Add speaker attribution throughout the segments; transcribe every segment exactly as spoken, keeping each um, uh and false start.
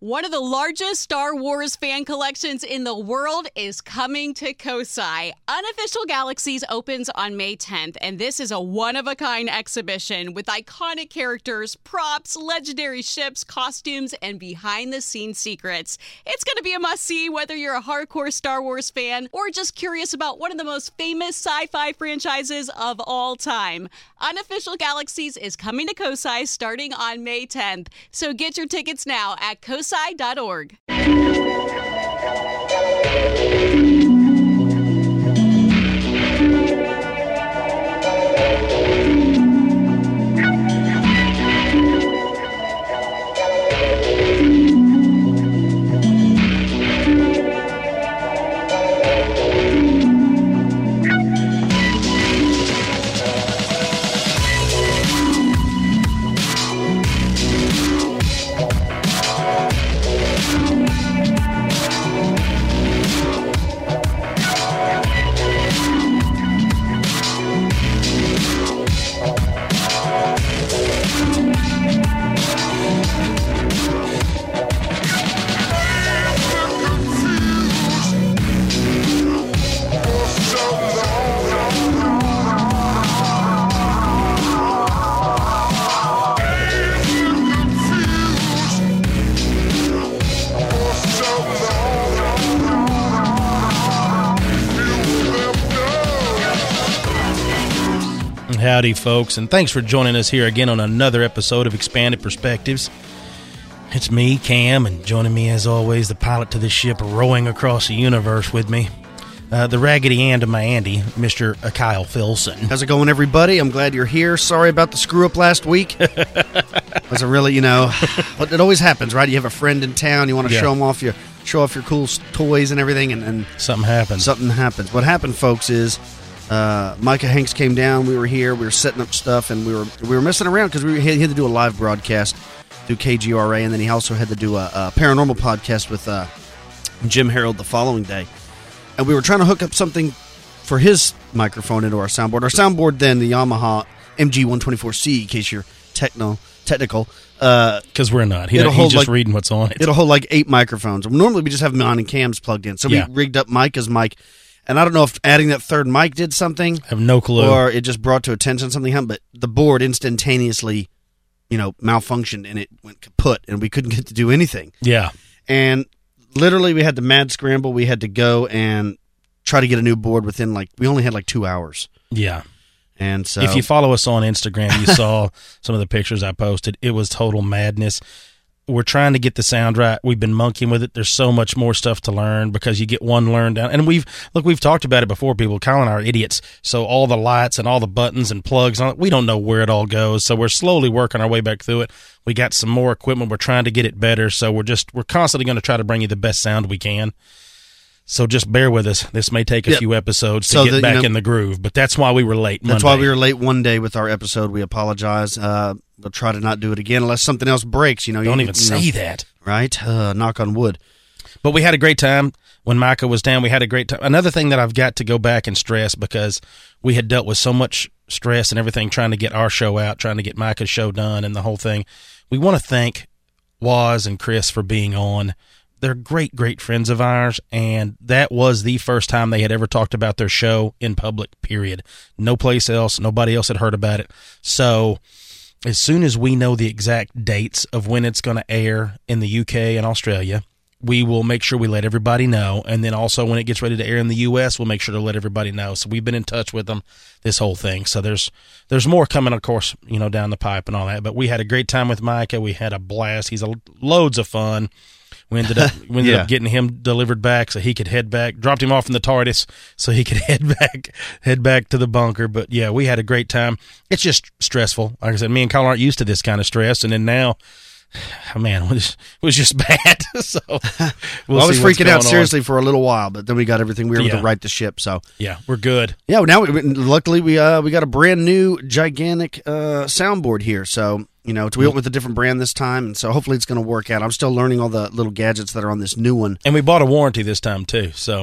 Speaker 1: One of the largest Star Wars fan collections in the world is coming to Kosai. Unofficial Galaxies opens on May tenth, and this is a one-of-a-kind exhibition with iconic characters, props, legendary ships, costumes, and behind-the-scenes secrets. It's going to be a must-see whether you're a hardcore Star Wars fan or just curious about one of the most famous sci-fi franchises of all time. Unofficial Galaxies is coming to Kosai starting on May tenth, so get your tickets now at kosai dot org.
Speaker 2: Howdy, folks, and thanks for joining us here again on another episode of Expanded Perspectives. It's me, Cam, and joining me, as always, the pilot to this ship rowing across the universe with me, uh, the Raggedy Ann to my Andy, Mister Kyle Filson.
Speaker 3: How's it going, everybody? I'm glad you're here. Sorry about the screw-up last week. It was a really, you know, but it always happens, right? You have a friend in town, you want to
Speaker 2: Yeah.
Speaker 3: show them off your, show off your cool toys and everything, and, and
Speaker 2: Something happened.
Speaker 3: something happens. What happened, folks, is uh, Micah Hanks came down. We were here. We were setting up stuff, and we were we were messing around because we were, he had to do a live broadcast through K G R A, and then he also had to do a, a paranormal podcast with uh, Jim Harold the following day. And we were trying to hook up something for his microphone into our soundboard. Our soundboard then, the Yamaha M G one twenty-four C, in case you're techno technical.
Speaker 2: Because uh, we're not. He,
Speaker 3: it'll
Speaker 2: he's
Speaker 3: hold
Speaker 2: just
Speaker 3: like-
Speaker 2: reading what's on it.
Speaker 3: It'll hold like eight microphones. Normally we just have mine and Cam's plugged in. So
Speaker 2: Yeah.
Speaker 3: we rigged up Micah's mic. And I don't know if adding that third mic did something.
Speaker 2: I have no clue.
Speaker 3: Or it just brought to attention something happened. But the board instantaneously, you know, malfunctioned and it went kaput. And we couldn't get to do anything.
Speaker 2: yeah.
Speaker 3: And literally we had to mad scramble. We had to go and try to get a new board within like, we only had like two hours.
Speaker 2: Yeah.
Speaker 3: And so.
Speaker 2: If you follow us on Instagram, you saw some of the pictures I posted. It was total madness. We're trying to get the sound right. We've been monkeying with it. There's so much more stuff to learn because you get one learn down. And we've, look, we've talked about it before, people. Kyle and I are idiots. So all the lights and all the buttons and plugs, on it, we don't know where it all goes. So we're slowly working our way back through it. We got some more equipment. We're trying to get it better. So we're just, we're constantly going to try to bring you the best sound we can. So just bear with us. This may take a
Speaker 3: Yep.
Speaker 2: few episodes to
Speaker 3: So
Speaker 2: get
Speaker 3: that, you
Speaker 2: back
Speaker 3: know-
Speaker 2: in the groove, but that's why we were late
Speaker 3: That's
Speaker 2: Monday.
Speaker 3: why we were late one day with our episode. We apologize. Uh, we'll try to not do it again unless something else breaks. You know,
Speaker 2: Don't
Speaker 3: you,
Speaker 2: even
Speaker 3: you
Speaker 2: say
Speaker 3: know,
Speaker 2: that.
Speaker 3: right? Uh, knock on wood.
Speaker 2: But we had a great time. When Micah was down, we had a great time. Another thing that I've got to go back and stress, because we had dealt with so much stress and everything trying to get our show out, trying to get Micah's show done and the whole thing. We want to thank Waz and Chris for being on. They're great, great friends of ours, and that was the first time they had ever talked about their show in public, period. No place else. Nobody else had heard about it. So as soon as we know the exact dates of when it's going to air in the U K and Australia, we will make sure we let everybody know. And then also when it gets ready to air in the U S, we'll make sure to let everybody know. So we've been in touch with them, this whole thing. So there's there's more coming, of course, you know, down the pipe and all that. But we had a great time with Micah. We had a blast. He's a, loads of fun. We ended up we ended
Speaker 3: Yeah.
Speaker 2: up getting him delivered back so he could head back. Dropped him off in the TARDIS so he could head back head back to the bunker. But yeah, we had a great time. It's just stressful. Like I said, me and Kyle aren't used to this kind of stress, and then now, oh, man, it was, it was just bad. so we'll
Speaker 3: Well, I was
Speaker 2: see what's
Speaker 3: freaking out
Speaker 2: going on.
Speaker 3: seriously for a little while, but then we got everything. We were able
Speaker 2: Yeah.
Speaker 3: to right the ship. So
Speaker 2: Yeah, we're good.
Speaker 3: yeah, now we, luckily we uh we got a brand new gigantic uh soundboard here. So you know, we went with a different brand this time, and so hopefully it's going to work out. I'm still learning all the little gadgets that are on this new one.
Speaker 2: And we bought a warranty this time too. So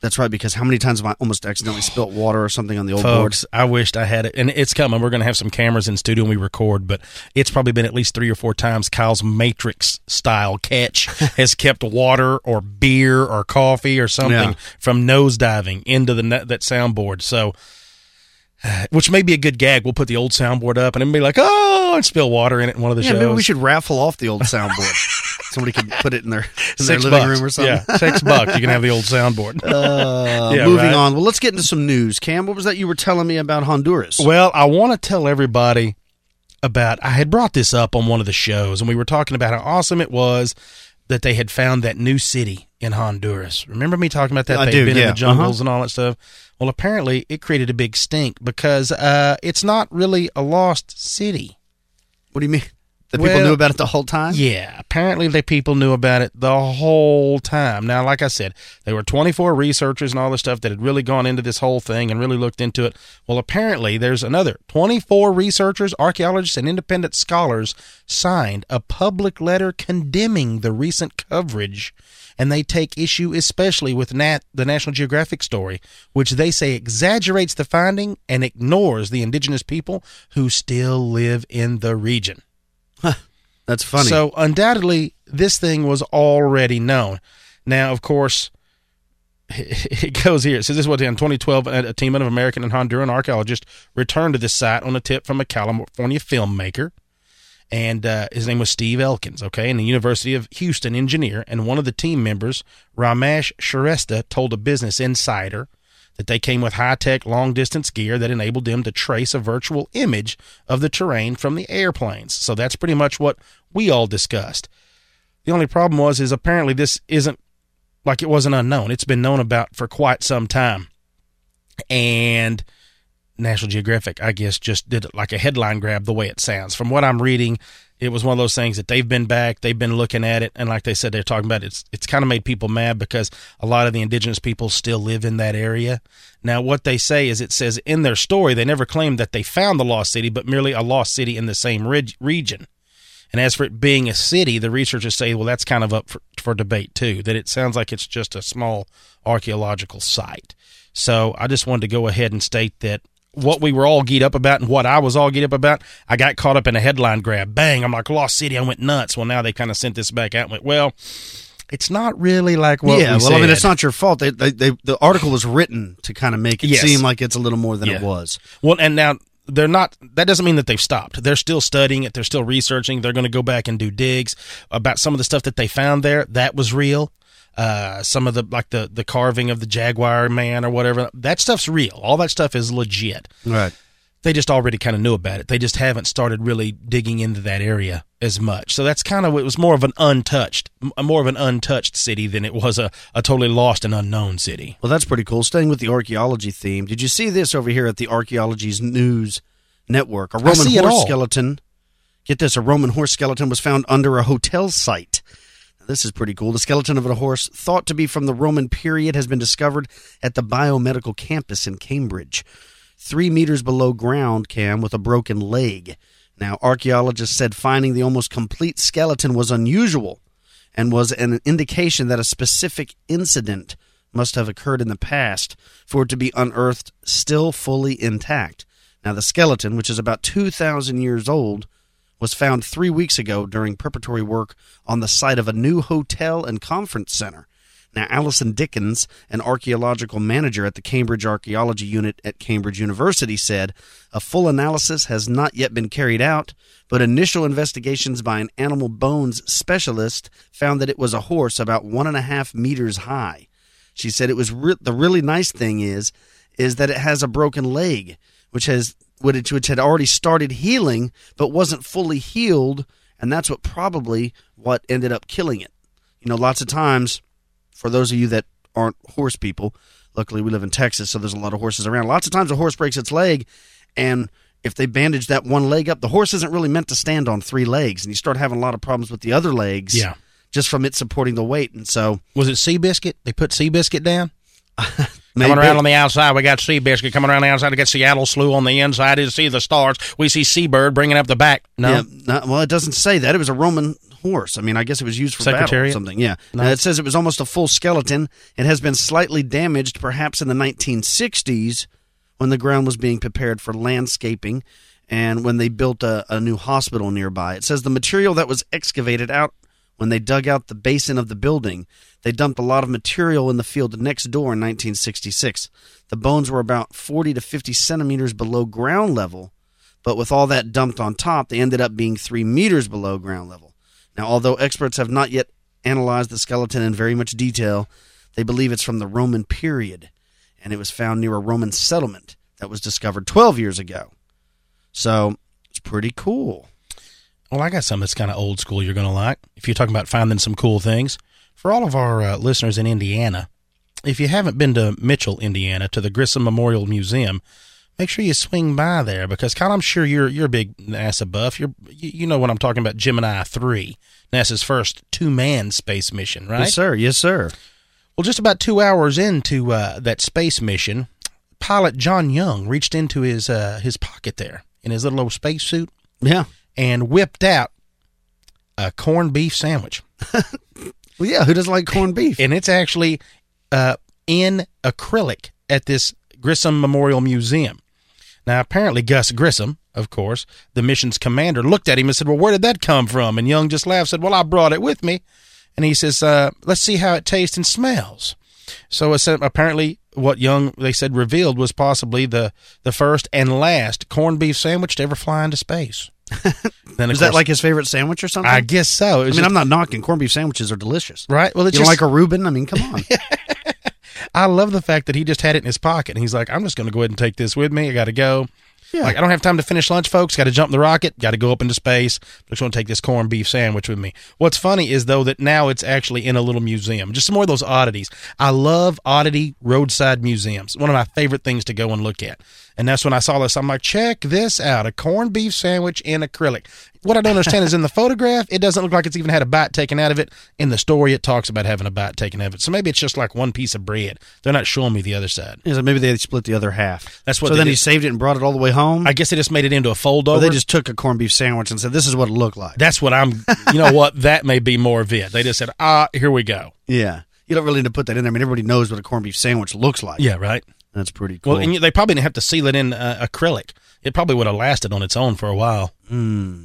Speaker 3: That's right, because how many times have I almost accidentally spilt water or something on the old
Speaker 2: Folks,
Speaker 3: board?
Speaker 2: I wished I had it. And it's coming. We're going to have some cameras in studio when we record, but it's probably been at least three or four times Kyle's Matrix-style catch has kept water or beer or coffee or something
Speaker 3: Yeah.
Speaker 2: from nosediving into the that soundboard. So, which may be a good gag. We'll put the old soundboard up and everybody like, oh, and spill water in it in one of the
Speaker 3: Yeah,
Speaker 2: shows.
Speaker 3: maybe we should raffle off the old soundboard. Somebody could put it in their, in their
Speaker 2: Six
Speaker 3: living
Speaker 2: bucks.
Speaker 3: room or something.
Speaker 2: Yeah, six bucks. You can have the old soundboard.
Speaker 3: Uh,
Speaker 2: Yeah,
Speaker 3: moving
Speaker 2: right.
Speaker 3: on. Well, let's get into some news. Cam, what was that you were telling me about Honduras?
Speaker 2: Well, I want to tell everybody about, I had brought this up on one of the shows, and we were talking about how awesome it was that they had found that new city in Honduras. Remember me talking about that?
Speaker 3: I
Speaker 2: They'd
Speaker 3: do,
Speaker 2: been
Speaker 3: yeah.
Speaker 2: in the jungles
Speaker 3: Uh-huh.
Speaker 2: and all that stuff. Well, apparently it created a big stink because uh, it's not really a lost city.
Speaker 3: What do you mean? The people
Speaker 2: Well,
Speaker 3: knew about it the whole time?
Speaker 2: Yeah, apparently the people knew about it the whole time. Now, like I said, there were twenty-four researchers and all this stuff that had really gone into this whole thing and really looked into it. Well, apparently there's another twenty-four researchers, archaeologists, and independent scholars signed a public letter condemning the recent coverage, and they take issue especially with Nat, the National Geographic story, which they say exaggerates the finding and ignores the indigenous people who still live in the region.
Speaker 3: That's funny.
Speaker 2: So undoubtedly, this thing was already known. Now, of course, it goes here. It says this was in twenty twelve, a team of American and Honduran archaeologists returned to this site on a tip from a California filmmaker. And uh, his name was Steve Elkins, okay, and the University of Houston engineer. And one of the team members, Ramesh Shrestha, told a Business Insider that they came with high-tech long-distance gear that enabled them to trace a virtual image of the terrain from the airplanes. So that's pretty much what we all discussed. The only problem was is apparently this isn't like it wasn't unknown. It's been known about for quite some time. And National Geographic, I guess, just did it like a headline grab the way it sounds. From what I'm reading, it was one of those things that they've been back, they've been looking at it, and like they said, they're talking about it. It's, it's kind of made people mad because a lot of the indigenous people still live in that area. Now, what they say is it says in their story, they never claimed that they found the lost city, but merely a lost city in the same reg- region. And as for it being a city, the researchers say, well, that's kind of up for, for debate, too, that it sounds like it's just a small archaeological site. So I just wanted to go ahead and state that what we were all geeked up about and what I was all geeked up about, I got caught up in a headline grab. Bang, I'm like, Lost City, I went nuts. Well, now they kind of sent this back out and went, well, it's not really like what
Speaker 3: yeah,
Speaker 2: we
Speaker 3: well,
Speaker 2: said.
Speaker 3: I mean, it's not your fault. They, they, they, the article was written to kind of make it
Speaker 2: Yes.
Speaker 3: seem like it's a little more than
Speaker 2: Yeah.
Speaker 3: it was.
Speaker 2: Well, and now they're not, that doesn't mean that they've stopped. They're still studying it. They're still researching. They're going to go back and do digs about some of the stuff that they found there. That was real. Uh, some of the, like the, the carving of the Jaguar man or whatever, that stuff's real. All that stuff is legit.
Speaker 3: Right.
Speaker 2: They just already kind of knew about it. They just haven't started really digging into that area as much. So that's kind of, it was more of an untouched, more of an untouched city than it was a, a totally lost and unknown city.
Speaker 3: Well, that's pretty cool. Staying with the archaeology theme, did you see this over here at the Archaeology's News Network? A Roman
Speaker 2: see it
Speaker 3: horse
Speaker 2: all.
Speaker 3: skeleton. Get this, a Roman horse skeleton was found under a hotel site. Now, this is pretty cool. The skeleton of a horse thought to be from the Roman period has been discovered at the biomedical campus in Cambridge. Three meters below ground, Cam, with a broken leg. Now, archaeologists said finding the almost complete skeleton was unusual and was an indication that a specific incident must have occurred in the past for it to be unearthed still fully intact. Now, the skeleton, which is about two thousand years old, was found three weeks ago during preparatory work on the site of a new hotel and conference center. Now, Alison Dickens, an archaeological manager at the Cambridge Archaeology Unit at Cambridge University, said, a full analysis has not yet been carried out, but initial investigations by an animal bones specialist found that it was a horse about one and a half meters high. She said it was re- the really nice thing is, is that it has a broken leg, which has which, which had already started healing, but wasn't fully healed, and that's what probably what ended up killing it. You know, lots of times, for those of you that aren't horse people, luckily we live in Texas, so there's a lot of horses around. Lots of times a horse breaks its leg, and if they bandage that one leg up, the horse isn't really meant to stand on three legs, and you start having a lot of problems with the other legs
Speaker 2: Yeah.
Speaker 3: just from it supporting the weight. And so,
Speaker 2: Was it Seabiscuit? They put Seabiscuit down?
Speaker 3: maybe,
Speaker 2: Coming around on the outside, we got Seabiscuit. Coming around the outside, we got Seattle Slew on the inside. You see the stars. We see Seabird bringing up the back. No.
Speaker 3: yeah, no, well, it doesn't say that. It was a Roman horse. I mean, I guess it was used for battle or
Speaker 2: Secretariat?
Speaker 3: something. Yeah.
Speaker 2: Nice.
Speaker 3: Now, it says it was almost a full skeleton. It has been slightly damaged perhaps in the nineteen sixties when the ground was being prepared for landscaping and when they built a, a new hospital nearby. It says the material that was excavated out when they dug out the basin of the building, they dumped a lot of material in the field next door in nineteen sixty-six. The bones were about forty to fifty centimeters below ground level, but with all that dumped on top, they ended up being three meters below ground level. Now, although experts have not yet analyzed the skeleton in very much detail, they believe it's from the Roman period, and it was found near a Roman settlement that was discovered twelve years ago. So, it's pretty cool.
Speaker 2: Well, I got something that's kind of old school you're going to like, if you're talking about finding some cool things. For all of our uh, listeners in Indiana, if you haven't been to Mitchell, Indiana, to the Grissom Memorial Museum, make sure you swing by there because, Kyle, I'm sure you're you're a big NASA buff. You're you, you know what I'm talking about, Gemini three, NASA's first two-man space mission, right?
Speaker 3: Yes, sir. Yes, sir.
Speaker 2: Well, just about two hours into uh, that space mission, pilot John Young reached into his uh, his pocket there in his little old spacesuit
Speaker 3: Yeah.
Speaker 2: and whipped out a corned beef sandwich.
Speaker 3: Well, yeah, who doesn't like corned beef?
Speaker 2: And it's actually uh, in acrylic at this Grissom Memorial Museum. Now, apparently Gus Grissom, of course, the mission's commander, looked at him and said, well, where did that come from? And Young just laughed, said, well, I brought it with me. And he says, uh, let's see how it tastes and smells. So it's, uh, apparently what Young, they said, revealed was possibly the, the first and last corned beef sandwich to ever fly into space. Then,
Speaker 3: Is
Speaker 2: of
Speaker 3: that
Speaker 2: course,
Speaker 3: like his favorite sandwich or something?
Speaker 2: I guess so. It
Speaker 3: I
Speaker 2: was
Speaker 3: mean,
Speaker 2: just-
Speaker 3: I'm not knocking. Corned beef sandwiches are delicious.
Speaker 2: right? Well,
Speaker 3: You
Speaker 2: it's
Speaker 3: don't
Speaker 2: just,
Speaker 3: like a Reuben? I mean, come on.
Speaker 2: I love the fact that he just had it in his pocket, and he's like, I'm just going to go ahead and take this with me. I got to go.
Speaker 3: Yeah.
Speaker 2: Like, I don't have time to finish lunch, folks. Got to jump the rocket. Got to go up into space. I'm just going to take this corned beef sandwich with me. What's funny is, though, that now it's actually in a little museum. Just some more of those oddities. I love oddity roadside museums. One of my favorite things to go and look at. And that's when I saw this. I'm like, check this out. A corned beef sandwich in acrylic. What I don't understand is in the photograph, it doesn't look like it's even had a bite taken out of it. In the story, it talks about having a bite taken out of it. So maybe it's just like one piece of bread. They're not showing me the other side.
Speaker 3: Yeah, so maybe they split the other half.
Speaker 2: That's what
Speaker 3: So
Speaker 2: they
Speaker 3: then
Speaker 2: did.
Speaker 3: he saved it and brought it all the way home?
Speaker 2: I guess they just made it into a fold
Speaker 3: Or
Speaker 2: over.
Speaker 3: they just took a corned beef sandwich and said, this is what it looked like.
Speaker 2: That's what I'm, you know what, that may be more of it. They just said, ah, here we go.
Speaker 3: Yeah. You don't really need to put that in there. I mean, everybody knows what a corned beef sandwich looks like.
Speaker 2: Yeah, right?
Speaker 3: That's pretty cool.
Speaker 2: Well, and they probably didn't have to seal it in uh, acrylic. It probably would have lasted on its own for a while.
Speaker 3: Mm.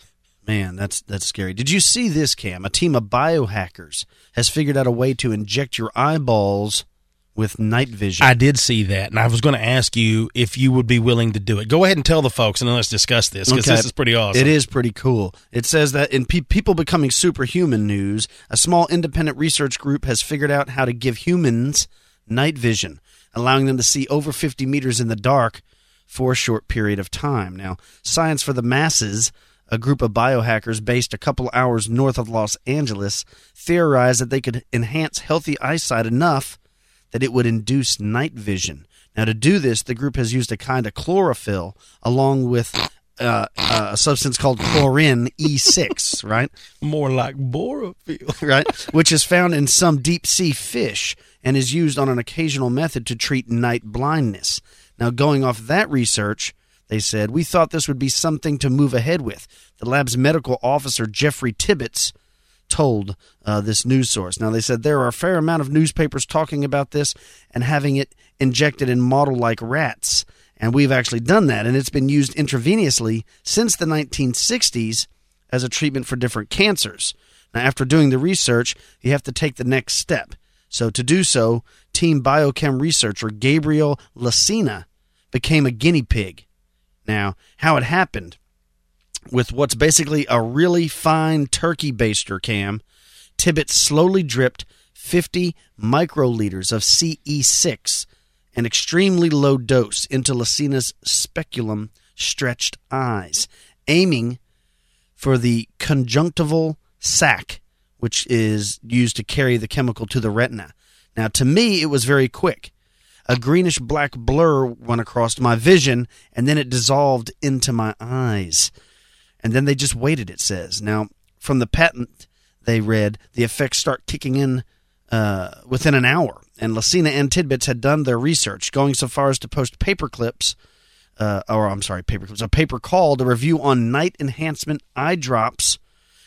Speaker 3: Man, that's that's scary. Did you see this, Cam? A team of biohackers has figured out a way to inject your eyeballs with night vision.
Speaker 2: I did see that, and I was going to ask you if you would be willing to do it. Go ahead and tell the folks, and then let's discuss this, because
Speaker 3: Okay.
Speaker 2: this is pretty awesome.
Speaker 3: It is pretty cool. It says that in Pe- People Becoming Superhuman news, a small independent research group has figured out how to give humans night vision, allowing them to see over fifty meters in the dark for a short period of time. Now, Science for the Masses, a group of biohackers based a couple hours north of Los Angeles, theorized that they could enhance healthy eyesight enough that it would induce night vision. Now, to do this, the group has used a kind of chlorophyll along with uh, uh, a substance called chlorin E six, right?
Speaker 2: More like borophyll.
Speaker 3: Right? Which is found in some deep-sea fish and is used on an occasional method to treat night blindness. Now, going off that research, they said, we thought this would be something to move ahead with. The lab's medical officer, Jeffrey Tibbetts, told uh, this news source. Now, they said there are a fair amount of newspapers talking about this and having it injected in model-like rats. And we've actually done that, and it's been used intravenously since the nineteen sixties as a treatment for different cancers. Now, after doing the research, you have to take the next step. So to do so, Team Biochem researcher Gabriel Lacina became a guinea pig. Now, how it happened, with what's basically a really fine turkey baster, Cam, Tibbet slowly dripped fifty microliters of C E six, an extremely low dose, into Lacina's speculum stretched eyes, aiming for the conjunctival sac, which is used to carry the chemical to the retina. Now, to me, it was very quick. A greenish-black blur went across my vision, and then it dissolved into my eyes. And then they just waited, it says. Now, from the patent they read, the effects start kicking in uh, within an hour. And Lacina and Tidbits had done their research, going so far as to post paper clips, uh, or I'm sorry, paper clips, a paper called A Review on Night Enhancement Eye Drops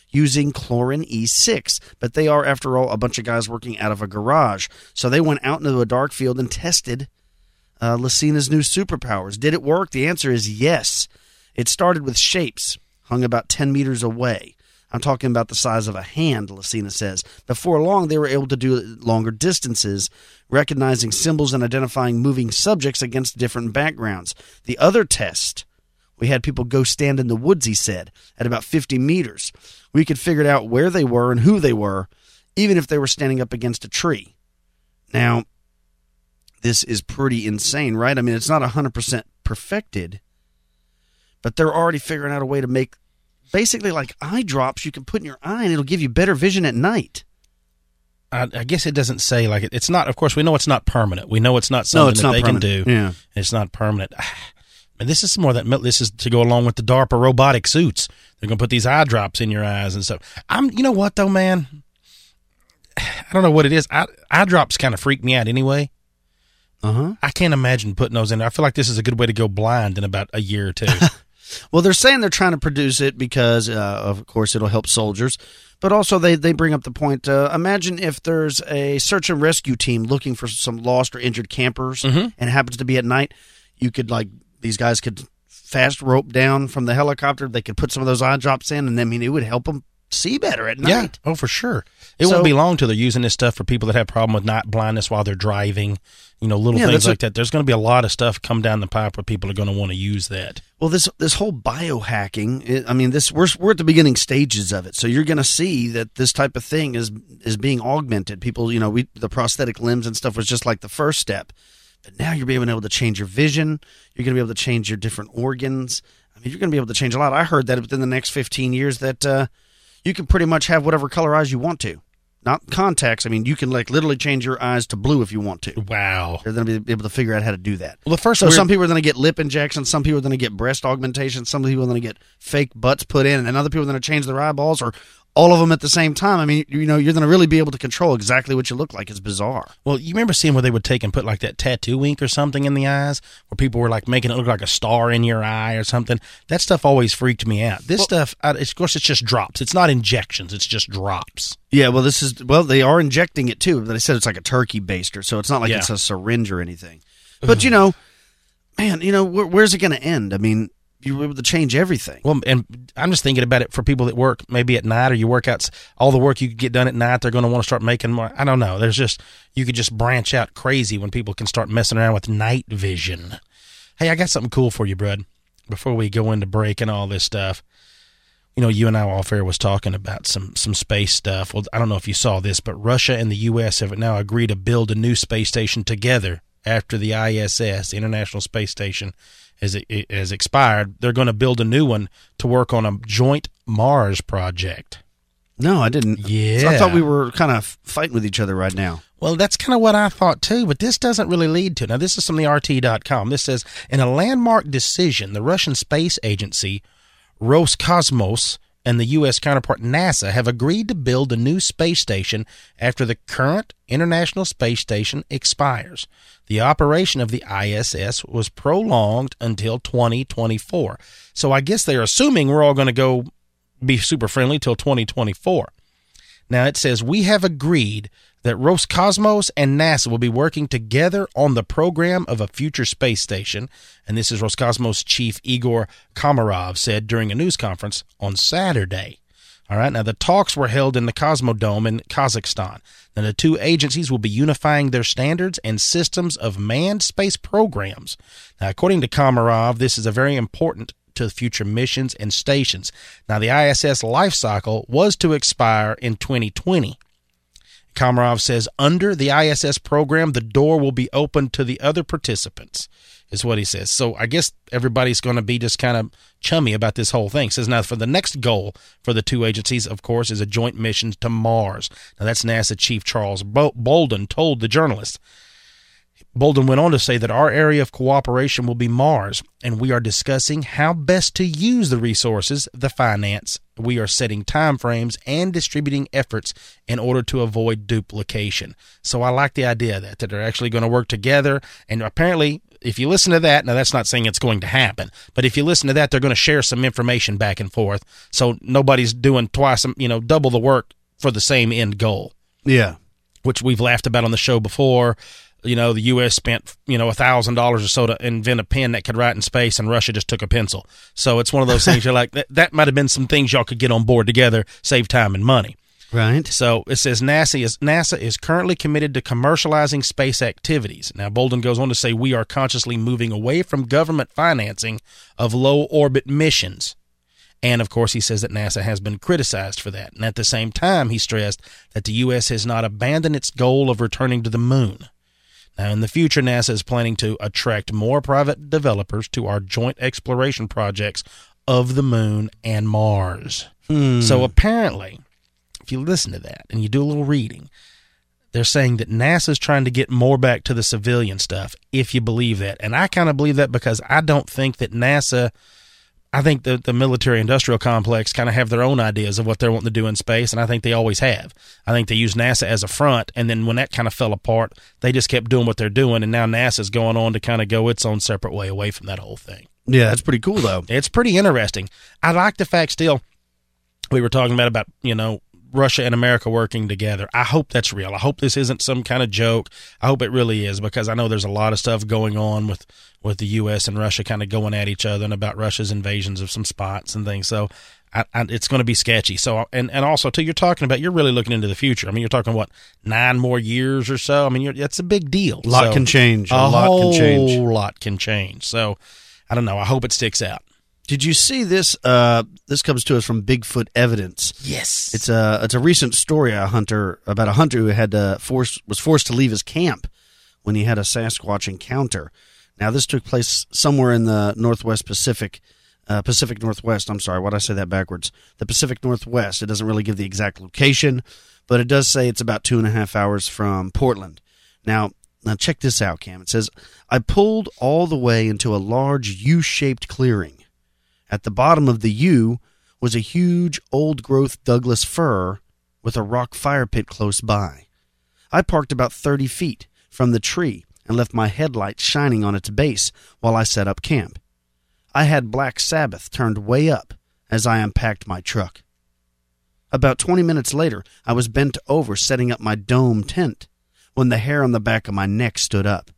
Speaker 3: using Chlorin E six. But they are, after all, a bunch of guys working out of a garage. So they went out into a dark field and tested uh, Lucina's new superpowers. Did it work? The answer is yes. It started with shapes, hung about ten meters away. I'm talking about the size of a hand, Lucina says. Before long, they were able to do longer distances, recognizing symbols and identifying moving subjects against different backgrounds. The other test, we had people go stand in the woods, he said, at about fifty meters. We could figure out where they were and who they were, even if they were standing up against a tree. Now, this is pretty insane, right? I mean, it's not one hundred percent perfected, but they're already figuring out a way to make basically like eye drops you can put in your eye, and it'll give you better vision at night.
Speaker 2: I, I guess it doesn't say like it, it's not. Of course, we know it's not permanent. We know it's not something
Speaker 3: no, it's
Speaker 2: that
Speaker 3: not
Speaker 2: they
Speaker 3: permanent.
Speaker 2: can do.
Speaker 3: Yeah,
Speaker 2: it's not permanent. And this is more that this is to go along with the DARPA robotic suits. They're going to put these eye drops in your eyes and stuff. I'm, you know what though, man? I don't know what it is. I, eye drops kind of freak me out anyway.
Speaker 3: Uh huh.
Speaker 2: I can't imagine putting those in there. I feel like this is a good way to go blind in about a year or two.
Speaker 3: Well, they're saying they're trying to produce it because, uh, of course, it'll help soldiers. But also they, they bring up the point, uh, imagine if there's a search and rescue team looking for some lost or injured campers, mm-hmm. and it happens to be at night. You could, like, these guys could fast rope down from the helicopter. They could put some of those eye drops in, and I mean, it would help them see better at night.
Speaker 2: Yeah, oh, for sure. It so, won't be long till they're using this stuff for people that have problem with night blindness while they're driving, you know, little yeah, things like a, that. There's going to be a lot of stuff come down the pipe where people are going to want to use that.
Speaker 3: Well, this this whole biohacking, it, I mean, this we're we're at the beginning stages of it. So you're going to see that this type of thing is is being augmented. People, you know, we the prosthetic limbs and stuff was just like the first step. But now you're being able to change your vision. You're going to be able to change your different organs. I mean, you're going to be able to change a lot. I heard that within the next fifteen years that uh, you can pretty much have whatever color eyes you want to. Not contacts. I mean, you can like literally change your eyes to blue if you want to.
Speaker 2: Wow.
Speaker 3: They're going to be able to figure out how to do that.
Speaker 2: Well, the first
Speaker 3: so some people are going to get lip injections. Some people are going to get breast augmentation. Some people are going to get fake butts put in. And other people are going to change their eyeballs or all of them at the same time. I mean, you know, you're going to really be able to control exactly what you look like. It's bizarre.
Speaker 2: Well, you remember seeing where they would take and put like that tattoo ink or something in the eyes where people were like making it look like a star in your eye or something? That stuff always freaked me out. This well, stuff, of course, it's just drops. It's not injections. It's just drops.
Speaker 3: Yeah, well, this is, well, they are injecting it too. But they said it's like a turkey baster, so it's not like
Speaker 2: yeah.
Speaker 3: it's a syringe or anything. But, you know, man, you know, where, where's it going to end? I mean, you're able to change everything.
Speaker 2: Well, and I'm just thinking about it for people that work maybe at night, or you work out all the work you could get done at night. They're going to want to start making more. I don't know. There's just, you could just branch out crazy when people can start messing around with night vision. Hey, I got something cool for you, bud. Before we go into break and all this stuff, you know, you and I off air was talking about some, some space stuff. Well, I don't know if you saw this, but Russia and the U S have now agreed to build a new space station together after the I S S, the International Space Station, Has, it has expired. They're going to build a new one to work on a joint Mars project.
Speaker 3: No, I didn't.
Speaker 2: Yeah.
Speaker 3: So I thought we were kind of fighting with each other right now.
Speaker 2: Well, that's kind of what I thought too, but this doesn't really lead to. Now, this is from the R T dot com. This says, in a landmark decision, the Russian space agency Roscosmos and the U S counterpart NASA have agreed to build a new space station after the current International Space Station expires. The operation of the I S S was prolonged until twenty twenty-four. So I guess they're assuming we're all going to go be super friendly till twenty twenty-four. Now it says, we have agreed that Roscosmos and NASA will be working together on the program of a future space station. And this is Roscosmos chief Igor Komarov said during a news conference on Saturday. All right, now the talks were held in the Cosmodome in Kazakhstan. Now the two agencies will be unifying their standards and systems of manned space programs. Now, according to Komarov, this is a very important to future missions and stations. Now, the I S S life cycle was to expire in twenty twenty. Komarov says under the I S S program, the door will be open to the other participants, is what he says. So I guess everybody's going to be just kind of chummy about this whole thing. He says now for the next goal for the two agencies, of course, is a joint mission to Mars. Now that's NASA Chief Charles Bolden told the journalist. Bolden went on to say that our area of cooperation will be Mars, and we are discussing how best to use the resources, the finance. We are setting timeframes and distributing efforts in order to avoid duplication. So I like the idea of that, that they're actually going to work together. And apparently, if you listen to that, now that's not saying it's going to happen, but if you listen to that, they're going to share some information back and forth, so nobody's doing twice, you know, double the work for the same end goal.
Speaker 3: Yeah.
Speaker 2: Which we've laughed about on the show before. You know, the U S spent, you know, one thousand dollars or so to invent a pen that could write in space, and Russia just took a pencil. So it's one of those things you're like, that, that might have been some things y'all could get on board together, save time and money.
Speaker 3: Right.
Speaker 2: So it says NASA is NASA is currently committed to commercializing space activities. Now, Bolden goes on to say we are consciously moving away from government financing of low-orbit missions. And, of course, he says that NASA has been criticized for that. And at the same time, he stressed that the U S has not abandoned its goal of returning to the moon. Now, in the future, NASA is planning to attract more private developers to our joint exploration projects of the moon and Mars.
Speaker 3: Hmm.
Speaker 2: So apparently, if you listen to that and you do a little reading, they're saying that NASA's trying to get more back to the civilian stuff, if you believe that. And I kind of believe that because I don't think that NASA, I think the, the military-industrial complex kind of have their own ideas of what they're wanting to do in space, and I think they always have. I think they use NASA as a front, and then when that kind of fell apart, they just kept doing what they're doing, and now NASA's going on to kind of go its own separate way away from that whole thing.
Speaker 3: Yeah, that's pretty cool, though.
Speaker 2: It's pretty interesting. I like the fact still, we were talking about, about, you know, Russia and America working together. I hope that's real. I hope this isn't some kind of joke. I hope it really is, because I know there's a lot of stuff going on with, with the U S and Russia kind of going at each other and about Russia's invasions of some spots and things. So I, I, it's going to be sketchy. So, and, and also, too, you're talking about, you're really looking into the future. I mean, you're talking, what, nine more years or so? I mean, you're, that's a big deal.
Speaker 3: A lot
Speaker 2: so,
Speaker 3: can change. A,
Speaker 2: a
Speaker 3: lot
Speaker 2: whole
Speaker 3: can change.
Speaker 2: lot can change. So I don't know. I hope it sticks out.
Speaker 3: Did you see this? Uh, this comes to us from Bigfoot Evidence.
Speaker 2: Yes,
Speaker 3: it's a it's a recent story. A hunter about a hunter who had to force was forced to leave his camp when he had a Sasquatch encounter. Now, this took place somewhere in the Northwest Pacific, uh, Pacific Northwest. I'm sorry, why did I say that backwards? The Pacific Northwest. It doesn't really give the exact location, but it does say it's about two and a half hours from Portland. Now, now check this out, Cam. It says, I pulled all the way into a large U-shaped clearing. At the bottom of the U was a huge old-growth Douglas fir with a rock fire pit close by. I parked about thirty feet from the tree and left my headlight shining on its base while I set up camp. I had Black Sabbath turned way up as I unpacked my truck. About twenty minutes later, I was bent over setting up my dome tent when the hair on the back of my neck stood up.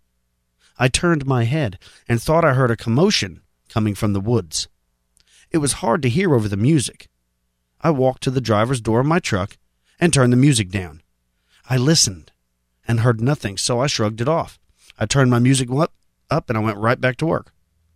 Speaker 3: I turned my head and thought I heard a commotion coming from the woods. It was hard to hear over the music. I walked to the driver's door of my truck and turned the music down. I listened and heard nothing, so I shrugged it off. I turned my music up, up and I went right back to work.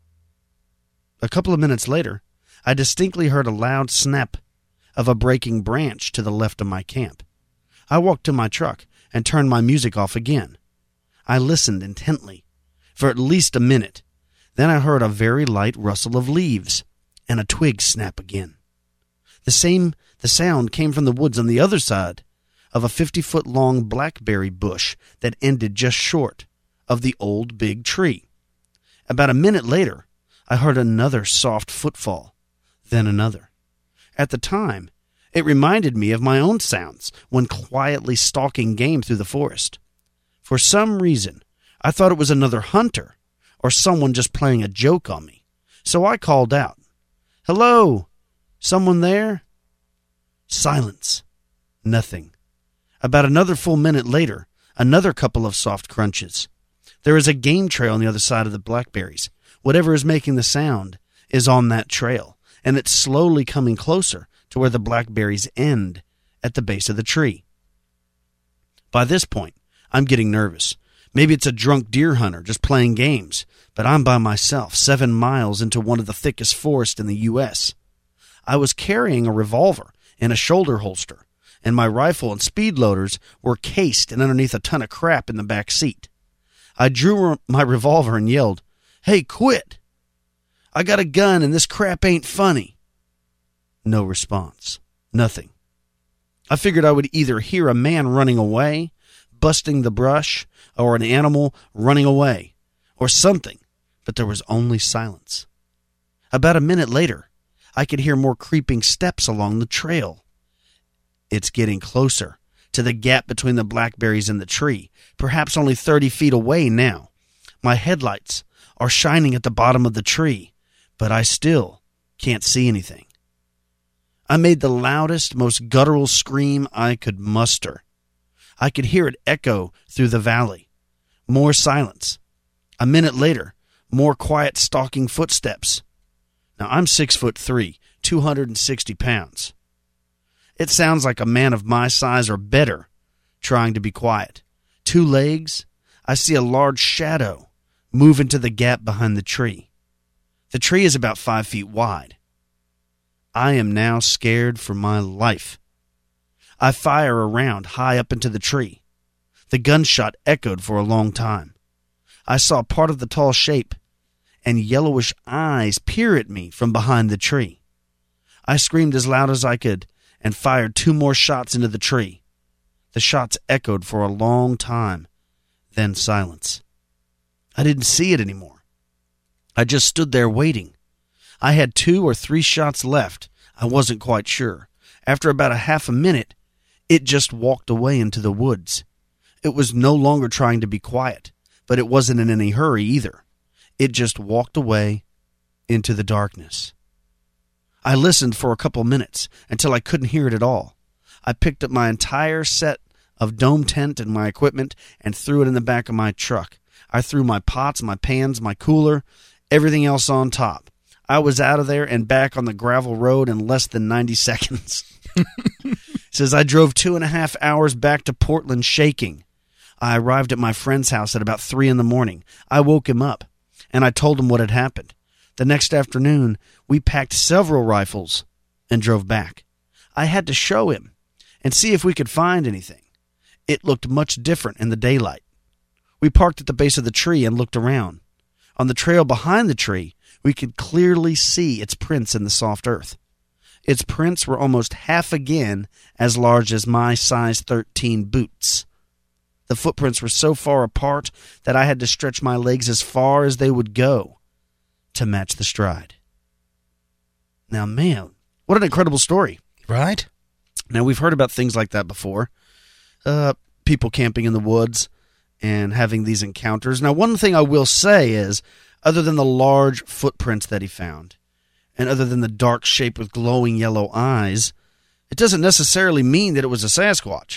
Speaker 3: A couple of minutes later, I distinctly heard a loud snap of a breaking branch to the left of my camp. I walked to my truck and turned my music off again. I listened intently for at least a minute. Then I heard a very light rustle of leaves and a twig snap again. The same the sound came from the woods on the other side of a fifty-foot-long blackberry bush that ended just short of the old big tree. About a minute later, I heard another soft footfall, then another. At the time, it reminded me of my own sounds when quietly stalking game through the forest. For some reason, I thought it was another hunter or someone just playing a joke on me, so I called out, "Hello? Someone there?" Silence. Nothing. About another full minute later, another couple of soft crunches. There is a game trail on the other side of the blackberries. Whatever is making the sound is on that trail, and it's slowly coming closer to where the blackberries end at the base of the tree. By this point, I'm getting nervous. Maybe it's a drunk deer hunter just playing games, but I'm by myself, seven miles into one of the thickest forests in the U S I was carrying a revolver in a shoulder holster, and my rifle and speed loaders were cased and underneath a ton of crap in the back seat. I drew my revolver and yelled, "Hey, quit! I got a gun and this crap ain't funny." No response. Nothing. I figured I would either hear a man running away, busting the brush, or an animal running away, or something, but there was only silence. About a minute later, I could hear more creeping steps along the trail. It's getting closer to the gap between the blackberries and the tree, perhaps only thirty feet away now. My headlights are shining at the bottom of the tree, but I still can't see anything. I made the loudest, most guttural scream I could muster. I could hear it echo through the valley. More silence. A minute later, more quiet stalking footsteps. Now, I'm six foot three, two hundred sixty pounds. It sounds like a man of my size or better trying to be quiet. Two legs. I see a large shadow move into the gap behind the tree. The tree is about five feet wide. I am now scared for my life. I fire a round high up into the tree. The gunshot echoed for a long time. I saw part of the tall shape, and yellowish eyes peer at me from behind the tree. I screamed as loud as I could and fired two more shots into the tree. The shots echoed for a long time, then silence. I didn't see it anymore. I just stood there waiting. I had two or three shots left. I wasn't quite sure. After about a half a minute, it just walked away into the woods. It was no longer trying to be quiet, but it wasn't in any hurry either. It just walked away into the darkness. I listened for a couple minutes until I couldn't hear it at all. I picked up my entire set of dome tent and my equipment and threw it in the back of my truck. I threw my pots, my pans, my cooler, everything else on top. I was out of there and back on the gravel road in less than ninety seconds. It says, I drove two and a half hours back to Portland shaking. I arrived at my friend's house at about three in the morning. I woke him up, and I told him what had happened. The next afternoon, we packed several rifles and drove back. I had to show him and see if we could find anything. It looked much different in the daylight. We parked at the base of the tree and looked around. On the trail behind the tree, we could clearly see its prints in the soft earth. Its prints were almost half again as large as my size thirteen boots. The footprints were so far apart that I had to stretch my legs as far as they would go to match the stride. Now, man, what an incredible story.
Speaker 2: Right?
Speaker 3: Now, we've heard about things like that before. Uh, people camping in the woods and having these encounters. Now, one thing I will say is, other than the large footprints that he found, and other than the dark shape with glowing yellow eyes, it doesn't necessarily mean that it was a Sasquatch.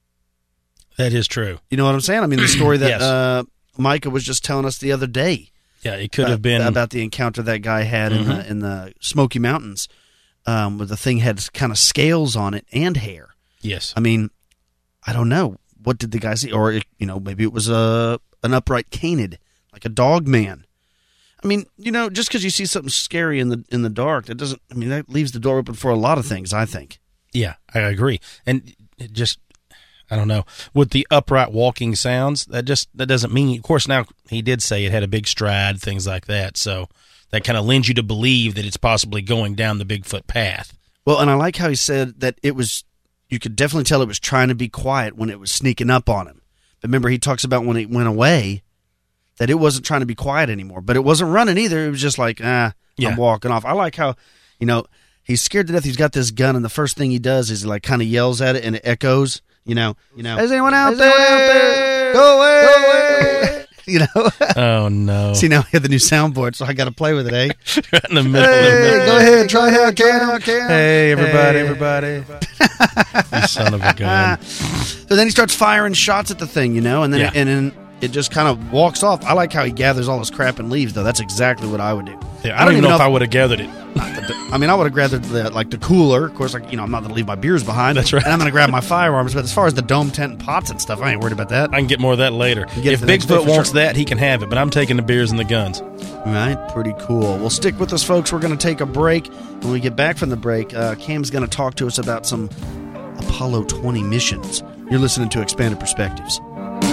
Speaker 2: That is true.
Speaker 3: You know what I'm saying? I mean, the story that
Speaker 2: Yes.
Speaker 3: uh, Micah was just telling us the other day.
Speaker 2: Yeah, it could have been
Speaker 3: Uh, about the encounter that guy had
Speaker 2: Mhm.
Speaker 3: in the in the Smoky Mountains, um, where the thing had kind of scales on it and hair.
Speaker 2: Yes.
Speaker 3: I mean, I don't know. What did the guy see? Or, it, you know, maybe it was a an upright canid, like a dog man. I mean, you know, just because you see something scary in the in the dark, that doesn't, I mean, that leaves the door open for a lot of things, I think.
Speaker 2: Yeah, I agree. And it just, I don't know, with the upright walking sounds, that just, that doesn't mean, of course, now he did say it had a big stride, things like that. So that kind of lends you to believe that it's possibly going down the Bigfoot path.
Speaker 3: Well, and I like how he said that it was, you could definitely tell it was trying to be quiet when it was sneaking up on him. But remember, he talks about when it went away, that it wasn't trying to be quiet anymore. But it wasn't running either. It was just like, ah,
Speaker 2: Yeah.
Speaker 3: I'm walking off. I like how, you know, he's scared to death. He's got this gun, and the first thing he does is he like kind of yells at it, and it echoes. You know, you know. Is anyone out, there?
Speaker 4: anyone out there?
Speaker 3: Go away! Go away! You know.
Speaker 2: Oh, no.
Speaker 3: See, now we have the new soundboard, so I got to play with it, eh?
Speaker 2: Right in the middle of
Speaker 4: Hey,
Speaker 2: it.
Speaker 4: go ahead, try out Cam. Cam.
Speaker 2: Hey, everybody,
Speaker 3: Hey.
Speaker 2: everybody. You son of a gun.
Speaker 3: So then he starts firing shots at the thing, you know, and then
Speaker 2: Yeah.
Speaker 3: and then it just kind of walks off. I like how he gathers all his crap and leaves, though. That's exactly what I would do.
Speaker 2: Yeah, I don't even know if I would have gathered it.
Speaker 3: I mean, I would have gathered the, like the cooler. Of course, like you know, I'm not going to leave my beers behind.
Speaker 2: That's right.
Speaker 3: And I'm going to grab my firearms. But as far as the dome tent and pots and stuff, I ain't worried about that.
Speaker 2: I can get more of that later.
Speaker 3: get it
Speaker 2: If
Speaker 3: the next day
Speaker 2: Bigfoot
Speaker 3: for
Speaker 2: wants
Speaker 3: sure.
Speaker 2: that, he can have it, but I'm taking the beers and the guns.
Speaker 3: All right, pretty cool. Well, stick with us, folks. We're going to take a break. When we get back from the break, uh, Cam's going to talk to us about some Apollo twenty missions. You're listening to Expanded Perspectives.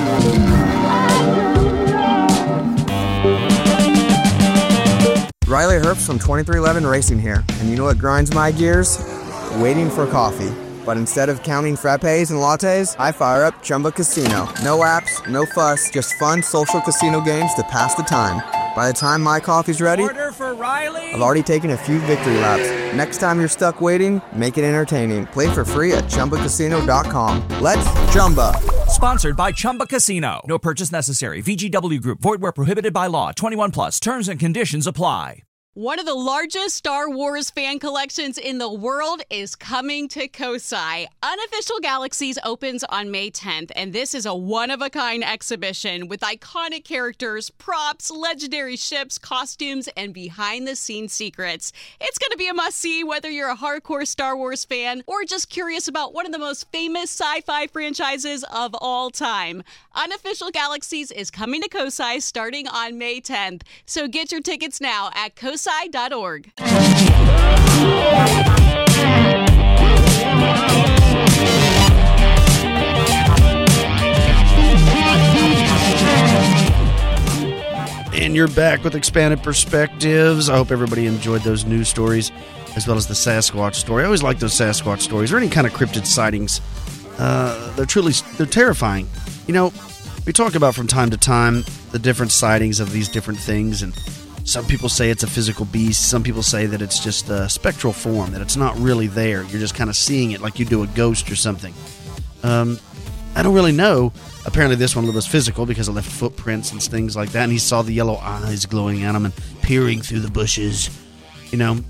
Speaker 4: Riley Herbst from twenty-three eleven Racing here, and you know what grinds my gears? Waiting for coffee. But instead of counting frappes and lattes, I fire up Chumba Casino. No apps, no fuss, just fun social casino games to pass the time. By the time my coffee's ready,
Speaker 5: Order for Riley.
Speaker 4: I've already taken a few victory laps. Next time you're stuck waiting, make it entertaining. Play for free at Chumba Casino dot com. Let's Chumba.
Speaker 5: Sponsored by Chumba Casino. No purchase necessary. V G W Group. Void where prohibited by law. twenty-one plus. Terms and conditions apply.
Speaker 1: One of the largest Star Wars fan collections in the world is coming to Kosai. Unofficial Galaxies opens on May tenth, and this is a one-of-a-kind exhibition with iconic characters, props, legendary ships, costumes, and behind-the-scenes secrets. It's going to be a must-see whether you're a hardcore Star Wars fan or just curious about one of the most famous sci-fi franchises of all time. Unofficial Galaxies is coming to Kosai starting on May tenth, so get your tickets now at kosai dot org.
Speaker 3: And you're back with Expanded Perspectives. I hope everybody enjoyed those news stories as well as the Sasquatch story. I always like those Sasquatch stories or any kind of cryptid sightings. Uh, they're truly they're terrifying. You know, we talk about from time to time the different sightings of these different things, and some people say it's a physical beast. Some people say that it's just a spectral form, that it's not really there. You're just kind of seeing it like you do a ghost or something. Um, I don't really know. Apparently this one was physical because it left footprints and things like that, and he saw the yellow eyes glowing at him and peering through the bushes. You know,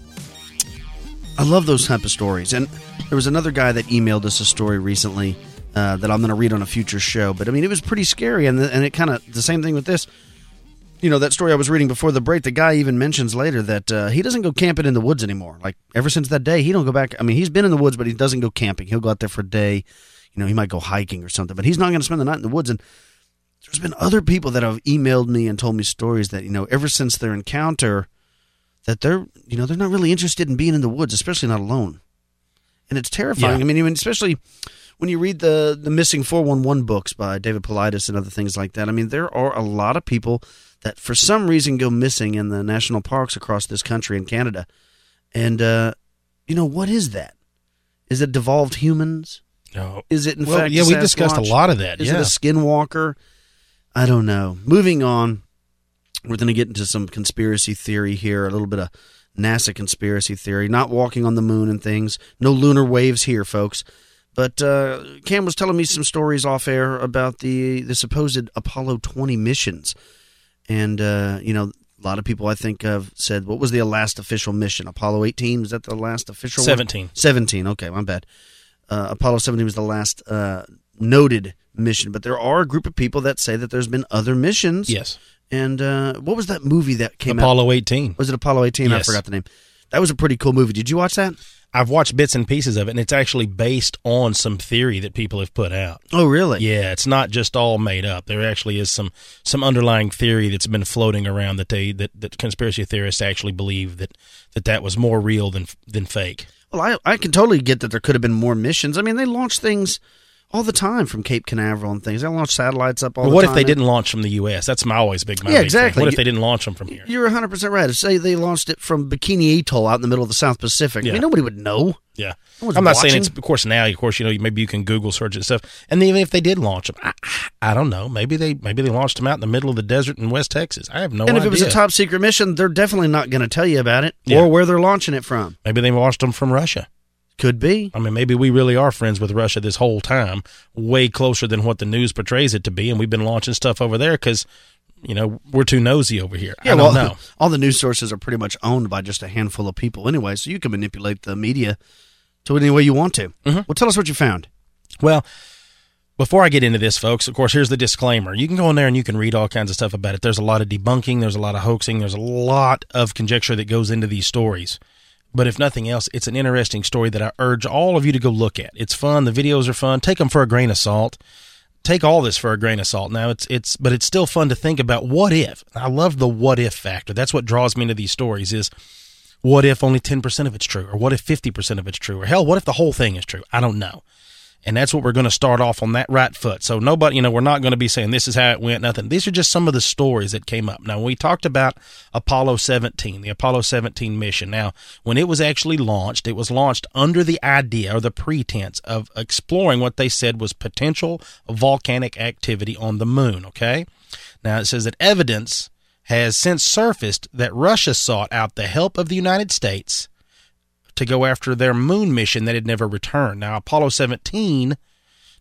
Speaker 3: I love those type of stories. And there was another guy that emailed us a story recently uh, that I'm going to read on a future show. But, I mean, it was pretty scary, and, the, and it kind of, the same thing with this. You know, that story I was reading before the break, the guy even mentions later that uh, he doesn't go camping in the woods anymore. Like, ever since that day, he don't go back. I mean, he's been in the woods, but he doesn't go camping. He'll go out there for a day. You know, he might go hiking or something, but he's not going to spend the night in the woods. And there's been other people that have emailed me and told me stories that, you know, ever since their encounter, that they're, you know, they're not really interested in being in the woods, especially not alone. And it's terrifying.
Speaker 2: Yeah.
Speaker 3: I mean, even especially when you read the, the Missing four one one books by David Paulides and other things like that. I mean, there are a lot of people that for some reason go missing in the national parks across this country and Canada. And, uh, you know, what is that? Is it devolved humans?
Speaker 2: No.
Speaker 3: Is it, in
Speaker 2: well,
Speaker 3: fact,
Speaker 2: yeah, we
Speaker 3: Sasquatch?
Speaker 2: discussed a lot of that.
Speaker 3: Is
Speaker 2: yeah.
Speaker 3: it a skinwalker? I don't know. Moving on, we're going to get into some conspiracy theory here, a little bit of NASA conspiracy theory, not walking on the moon and things. No lunar waves here, folks. But uh, Cam was telling me some stories off air about the, the supposed Apollo twenty missions. And, uh, you know, a lot of people, I think, have said, what was the last official mission? Apollo eighteen? Was that the last official
Speaker 2: seventeen.
Speaker 3: one? seventeen. Okay, my bad. Uh, Apollo seventeen was the last uh, noted mission. But there are a group of people that say that there's been other missions.
Speaker 2: Yes.
Speaker 3: And uh, what was that movie that came out?
Speaker 2: Apollo eighteen.
Speaker 3: Was it Apollo eighteen?
Speaker 2: Yes.
Speaker 3: I forgot the name. That was a pretty cool movie. Did you watch that?
Speaker 2: I've watched bits and pieces of it, and it's actually based on some theory that people have put out.
Speaker 3: Oh, really?
Speaker 2: Yeah, it's not just all made up. There actually is some some underlying theory that's been floating around that they that, that conspiracy theorists actually believe that, that that was more real than than fake.
Speaker 3: Well, I I can totally get that there could have been more missions. I mean, they launch things all the time from Cape Canaveral and things. They launch satellites up all
Speaker 2: But
Speaker 3: the
Speaker 2: what
Speaker 3: time.
Speaker 2: if they didn't launch from the U S? That's my always big my
Speaker 3: Yeah,
Speaker 2: big
Speaker 3: exactly.
Speaker 2: thing. What if
Speaker 3: You-
Speaker 2: they didn't launch them from here?
Speaker 3: You're one hundred percent right. Say they launched it from Bikini Atoll out in the middle of the South Pacific. I
Speaker 2: Yeah.
Speaker 3: mean, nobody would know.
Speaker 2: Yeah.
Speaker 3: No one's
Speaker 2: I'm not
Speaker 3: watching.
Speaker 2: saying it's, of course, now, of course, you know, maybe you can Google search and stuff. And even if they did launch them, I, I don't know. Maybe they maybe they launched them out in the middle of the desert in West Texas. I have no
Speaker 3: And
Speaker 2: idea.
Speaker 3: if it was a top secret mission, they're definitely not going to tell you about it
Speaker 2: Yeah.
Speaker 3: or where they're launching it from.
Speaker 2: Maybe they launched them from Russia.
Speaker 3: Could be.
Speaker 2: I mean, maybe we really are friends with Russia this whole time, way closer than what the news portrays it to be, and we've been launching stuff over there because, you know, we're too nosy over here.
Speaker 3: Yeah,
Speaker 2: I don't
Speaker 3: well,
Speaker 2: know.
Speaker 3: all the news sources are pretty much owned by just a handful of people anyway, so you can manipulate the media to any way you want to.
Speaker 2: Mm-hmm.
Speaker 3: Well, tell us what you found.
Speaker 2: Well, before I get into this, folks, of course, here's the disclaimer. You can go in there and you can read all kinds of stuff about it. There's a lot of debunking. There's a lot of hoaxing. There's a lot of conjecture that goes into these stories. But if nothing else, it's an interesting story that I urge all of you to go look at. It's fun. The videos are fun. Take them for a grain of salt. Take all this for a grain of salt. Now, it's it's, but it's still fun to think about what if. I love the what if factor. That's what draws me into these stories is what if only ten percent of it's true? Or what if fifty percent of it's true? Or hell, what if the whole thing is true? I don't know. And that's what we're going to start off on that right foot. So nobody, you know, we're not going to be saying this is how it went, nothing. These are just some of the stories that came up. Now, we talked about Apollo seventeen, the Apollo seventeen mission. Now, when it was actually launched, it was launched under the idea or the pretense of exploring what they said was potential volcanic activity on the moon, okay? Now, it says that evidence has since surfaced that Russia sought out the help of the United States to go after their moon mission that had never returned. Now, Apollo seventeen,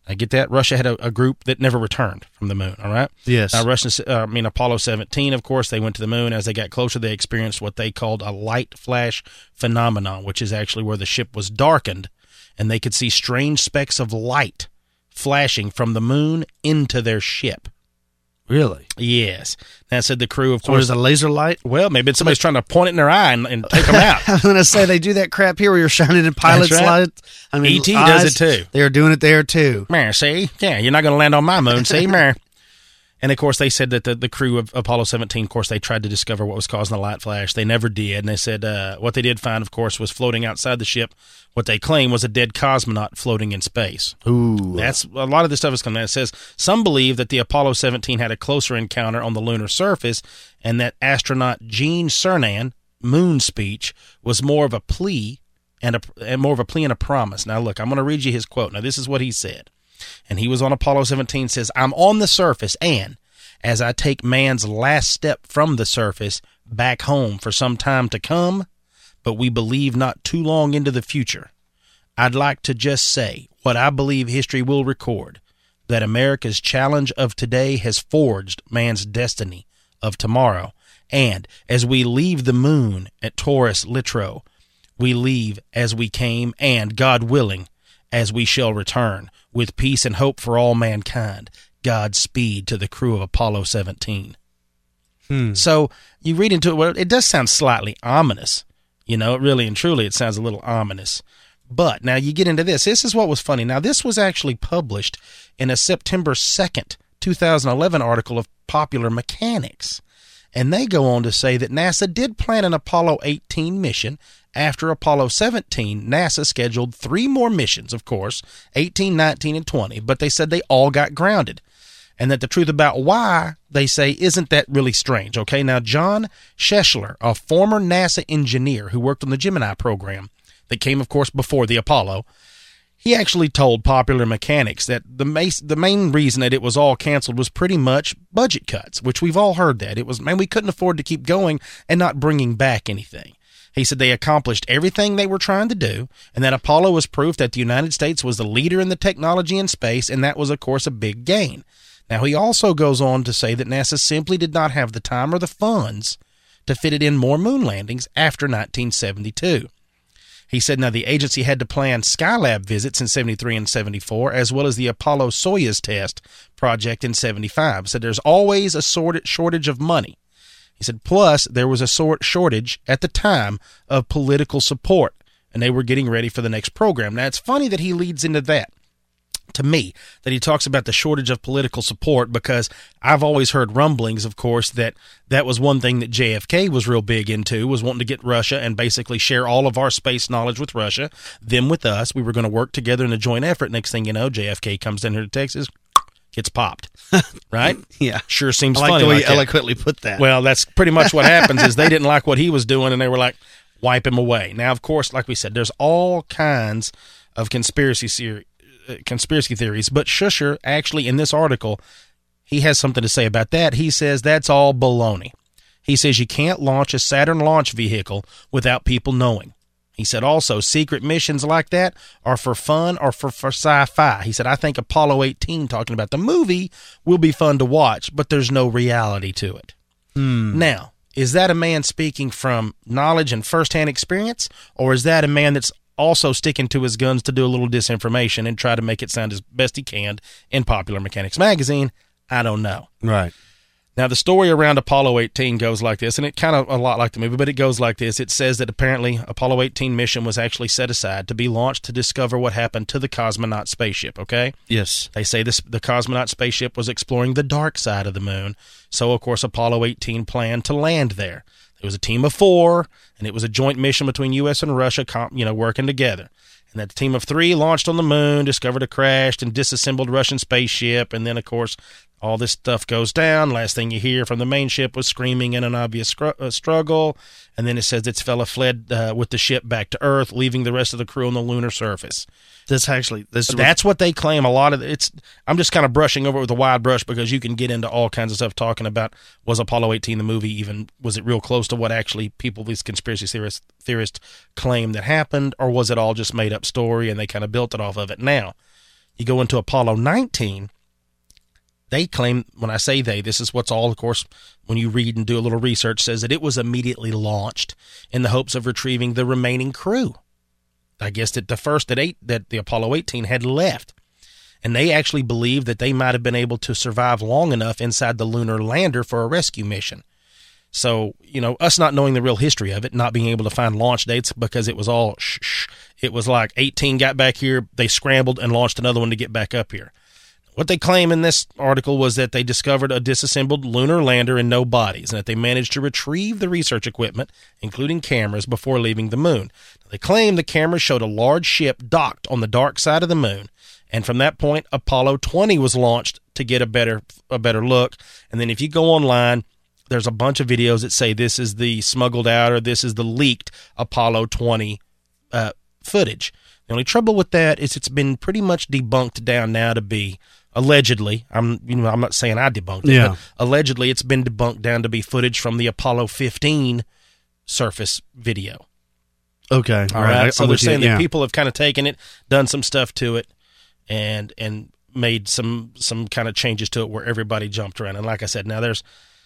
Speaker 2: I get that. Russia had a, a group that never returned from the moon, all right?
Speaker 3: Yes.
Speaker 2: Now, Russian, uh, I mean, Apollo seventeen, of course, they went to the moon. As they got closer, they experienced what they called a light flash phenomenon, which is actually where the ship was darkened, and they could see strange specks of light flashing from the moon into their ship.
Speaker 3: Really?
Speaker 2: Yes. That said the crew, of
Speaker 3: So
Speaker 2: course.
Speaker 3: there's a laser light?
Speaker 2: Well, maybe somebody's trying to point it in their eye and, and take them out.
Speaker 3: I'm going to say they do that crap here where you're shining in pilot's
Speaker 2: That's right.
Speaker 3: light. I mean,
Speaker 2: E T
Speaker 3: eyes,
Speaker 2: does it too.
Speaker 3: They're doing it there too.
Speaker 2: Meh, see? Yeah, you're not going to land on my moon, see? Meh. And, of course, they said that the, the crew of Apollo seventeen, of course, they tried to discover what was causing the light flash. They never did. And they said uh, what they did find, of course, was floating outside the ship. What they claim was a dead cosmonaut floating in space.
Speaker 3: Ooh.
Speaker 2: That's a lot of this stuff is coming out. It says some believe that the Apollo seventeen had a closer encounter on the lunar surface and that astronaut Gene Cernan moon speech was more of a plea and, a, and more of a plea and a promise. Now, look, I'm going to read you his quote. Now, this is what he said. And he was on Apollo seventeen, says, I'm on the surface, and as I take man's last step from the surface back home for some time to come, but we believe not too long into the future, I'd like to just say what I believe history will record, that America's challenge of today has forged man's destiny of tomorrow. And as we leave the moon at Taurus Littrow, we leave as we came, and, God willing, as we shall return, with peace and hope for all mankind. Godspeed to the crew of Apollo seventeen. Hmm. So you read into it, well, it does sound slightly ominous. You know, really and truly, it sounds a little ominous. But now you get into this. This is what was funny. Now, this was actually published in a September second, two thousand eleven article of Popular Mechanics. And they go on to say that NASA did plan an Apollo eighteen mission. After Apollo seventeen, NASA scheduled three more missions, of course, eighteen, nineteen, and twenty, but they said they all got grounded. And that the truth about why, they say, isn't that really strange, okay? Now, John Scheffler, a former NASA engineer who worked on the Gemini program that came, of course, before the Apollo, he actually told Popular Mechanics that the ma- the main reason that it was all canceled was pretty much budget cuts, which we've all heard that. It was, man, we couldn't afford to keep going and not bringing back anything. He said they accomplished everything they were trying to do, and that Apollo was proof that the United States was the leader in the technology in space, and that was, of course, a big gain. Now, he also goes on to say that NASA simply did not have the time or the funds to fit it in more moon landings after nineteen seventy-two. He said, now, the agency had to plan Skylab visits in seventy-three and seventy-four, as well as the Apollo-Soyuz test project in seventy-five. He said there's always a shortage of money. He said, plus, there was a sort shortage at the time of political support, and they were getting ready for the next program. Now, it's funny that he leads into that, to me, that he talks about the shortage of political support, because I've always heard rumblings, of course, that that was one thing that J F K was real big into, was wanting to get Russia and basically share all of our space knowledge with Russia, them with us. We were going to work together in a joint effort. Next thing you know, J F K comes down here to Texas, gets popped, right?
Speaker 3: Yeah.
Speaker 2: Sure seems
Speaker 3: I like
Speaker 2: funny.
Speaker 3: the way
Speaker 2: like
Speaker 3: you
Speaker 2: that.
Speaker 3: eloquently put that.
Speaker 2: Well, that's pretty much what happens is they didn't like what he was doing, and they were like, wipe him away. Now, of course, like we said, there's all kinds of conspiracy theory, uh, conspiracy theories, but Scheffler, actually, in this article, he has something to say about that. He says that's all baloney. He says you can't launch a Saturn launch vehicle without people knowing. He said also secret missions like that are for fun or for, for sci-fi. He said, I think Apollo eighteen, talking about the movie, will be fun to watch, but there's no reality to it. Hmm. Now, is that a man speaking from knowledge and firsthand experience, or is that a man that's also sticking to his guns to do a little disinformation and try to make it sound as best he can in Popular Mechanics magazine? I don't know.
Speaker 3: Right.
Speaker 2: Now, the story around Apollo eighteen goes like this, and it kind of a lot like the movie, but it goes like this. It says that apparently Apollo eighteen mission was actually set aside to be launched to discover what happened to the cosmonaut spaceship, okay?
Speaker 3: Yes.
Speaker 2: They say this the cosmonaut spaceship was exploring the dark side of the moon, so, of course, Apollo eighteen planned to land there. It was a team of four, and it was a joint mission between U S and Russia, you know, working together. And that team of three launched on the moon, discovered a crashed and disassembled Russian spaceship, and then, of course, all this stuff goes down. Last thing you hear from the main ship was screaming in an obvious scr- uh, struggle. And then it says its fella fled uh, with the ship back to Earth, leaving the rest of the crew on the lunar surface.
Speaker 3: This actually, this
Speaker 2: That's what they claim. A lot of it's. I'm just kind of brushing over it with a wide brush because you can get into all kinds of stuff talking about, was Apollo eighteen the movie even, was it real close to what actually people, these conspiracy theorists, theorists claim that happened, or was it all just made up story and they kind of built it off of it? Now, You go into Apollo nineteen, they claim, when I say they, this is what's all, of course, when you read and do a little research, says that it was immediately launched in the hopes of retrieving the remaining crew. I guess that the first that eight that the Apollo eighteen had left. And they actually believe that they might have been able to survive long enough inside the lunar lander for a rescue mission. So, you know, us not knowing the real history of it, not being able to find launch dates because it was all shh, shh. It was like eighteen got back here, they scrambled and launched another one to get back up here. What they claim in this article was that they discovered a disassembled lunar lander and no bodies, and that they managed to retrieve the research equipment, including cameras, before leaving the moon. They claim the cameras showed a large ship docked on the dark side of the moon, and from that point, Apollo twenty was launched to get a better a better look. And then if you go online, there's a bunch of videos that say this is the smuggled out or this is the leaked Apollo twenty uh, footage. The only trouble with that is it's been pretty much debunked down now to be, allegedly, I'm you know I'm not saying I debunked it,
Speaker 3: Yeah.
Speaker 2: but allegedly it's been debunked down to be footage from the Apollo fifteen surface video.
Speaker 3: Okay.
Speaker 2: All right.
Speaker 3: I-
Speaker 2: So
Speaker 3: I'm
Speaker 2: they're
Speaker 3: with you,
Speaker 2: saying that
Speaker 3: yeah.
Speaker 2: people have kind of taken it, done some stuff to it, and and made some some kind of changes to it where everybody jumped around. And like I said, now there's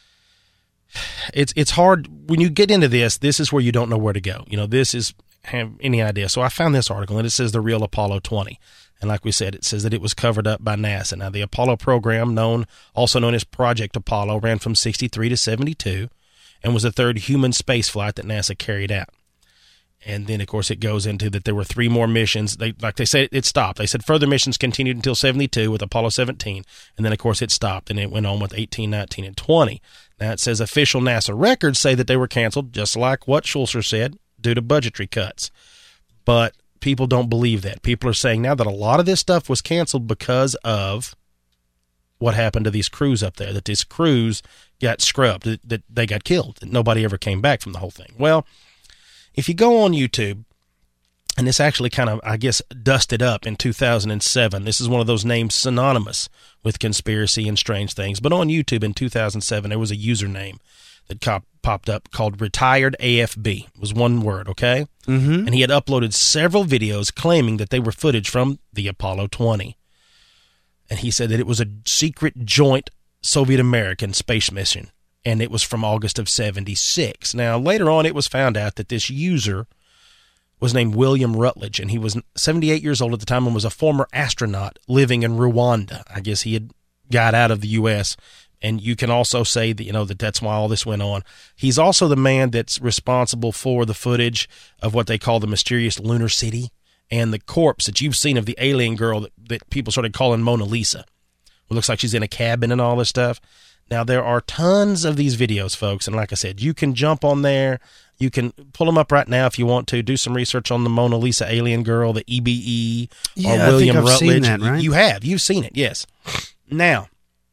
Speaker 2: it's it's hard when you get into this. This is where you don't know where to go. You know, this is have any idea. So I found this article, and it says the real Apollo twenty. And like we said, it says that it was covered up by NASA. Now, the Apollo program, known also known as Project Apollo, ran from sixty-three to seventy-two and was the third human space flight that NASA carried out. And then, of course, it goes into that there were three more missions. They, like they said, it stopped. They said further missions continued until seventy-two with Apollo seventeen. And then, of course, it stopped, and it went on with eighteen, nineteen, and twenty. Now, it says official NASA records say that they were canceled, just like what Schulzer said, due to budgetary cuts. But people don't believe that. People are saying now that a lot of this stuff was canceled because of what happened to these crews up there, that these crews got scrubbed, that, that they got killed, that nobody ever came back from the whole thing. Well, if you go on YouTube, and this actually kind of, I guess, dusted up in two thousand seven. This is one of those names synonymous with conspiracy and strange things. But on YouTube in two thousand seven, there was a username that cop, popped up called Retired A F B. It was one word, okay?
Speaker 3: Mm-hmm.
Speaker 2: And he had uploaded several videos claiming that they were footage from the Apollo twenty. And he said that it was a secret joint Soviet-American space mission, and it was from August of seventy-six. Now, later on, it was found out that this user was named William Rutledge, and he was seventy-eight years old at the time and was a former astronaut living in Rwanda. I guess he had got out of the U S, and you can also say that, you know, that that's why all this went on. He's also the man that's responsible for the footage of what they call the mysterious lunar city and the corpse that you've seen of the alien girl that, that people started calling Mona Lisa. It looks like she's in a cabin and all this stuff. Now, there are tons of these videos, folks, and like I said, you can jump on there. You can pull them up right now if you want to. Do some research on the Mona Lisa alien girl, the E B E,
Speaker 3: Yeah,
Speaker 2: or
Speaker 3: I think
Speaker 2: William
Speaker 3: I've
Speaker 2: Rutledge.
Speaker 3: seen that, right?
Speaker 2: You have. You've seen it, yes. Now,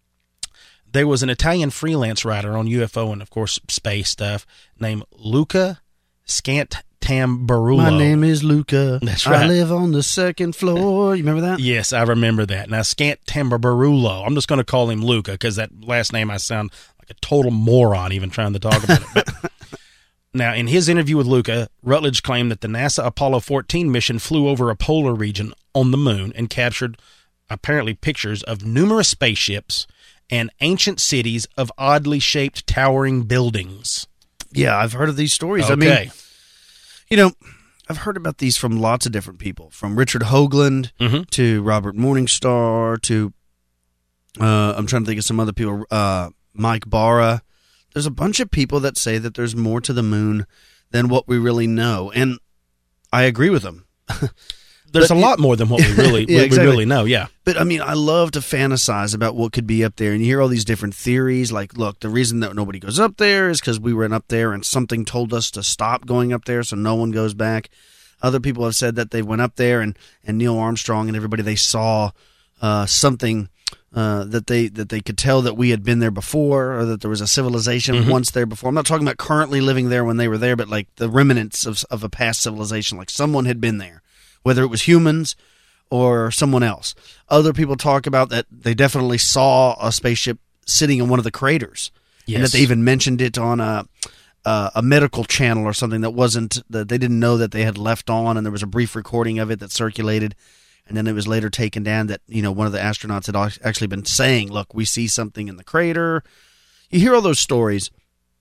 Speaker 2: there was an Italian freelance writer on U F O and, of course, space stuff named Luca Scantamburullo.
Speaker 3: My name is Luca.
Speaker 2: That's right.
Speaker 3: I live on the second floor. You remember that?
Speaker 2: Yes, I remember that. Now, Scantamburullo, I'm just going to call him Luca because that last name I sound like a total moron even trying to talk about it. But, now, in his interview with Luca, Rutledge claimed that the NASA Apollo fourteen mission flew over a polar region on the moon and captured, apparently, pictures of numerous spaceships and ancient cities of oddly shaped towering buildings.
Speaker 3: Yeah, I've heard of these stories.
Speaker 2: Okay.
Speaker 3: I mean, you know, I've heard about these from lots of different people, from Richard Hoagland
Speaker 2: Mhm.
Speaker 3: to Robert Morningstar to, uh, I'm trying to think of some other people, uh, Mike Barra. There's a bunch of people that say that there's more to the moon than what we really know, and I agree with them.
Speaker 2: There's
Speaker 3: But
Speaker 2: a
Speaker 3: you-
Speaker 2: lot more than what we really
Speaker 3: Yeah,
Speaker 2: we,
Speaker 3: exactly.
Speaker 2: we really know, yeah.
Speaker 3: But I mean, I love to fantasize about what could be up there, and you hear all these different theories. Like, look, the reason that nobody goes up there is because we went up there and something told us to stop going up there, so no one goes back. Other people have said that they went up there, and, and Neil Armstrong and everybody, they saw uh, something uh, that they that they could tell that we had been there before, or that there was a civilization
Speaker 2: Mhm.
Speaker 3: once there before. I'm not talking about currently living there when they were there, but like the remnants of of a past civilization, like someone had been there, whether it was humans or someone else. Other people talk about that they definitely saw a spaceship sitting in one of the craters, and
Speaker 2: Yes.
Speaker 3: that they even mentioned it on a a, a medical channel or something that wasn't that they didn't know that they had left on, and there was a brief recording of it that circulated. And then it was later taken down that, you know, one of the astronauts had actually been saying, look, we see something in the crater. You hear all those stories.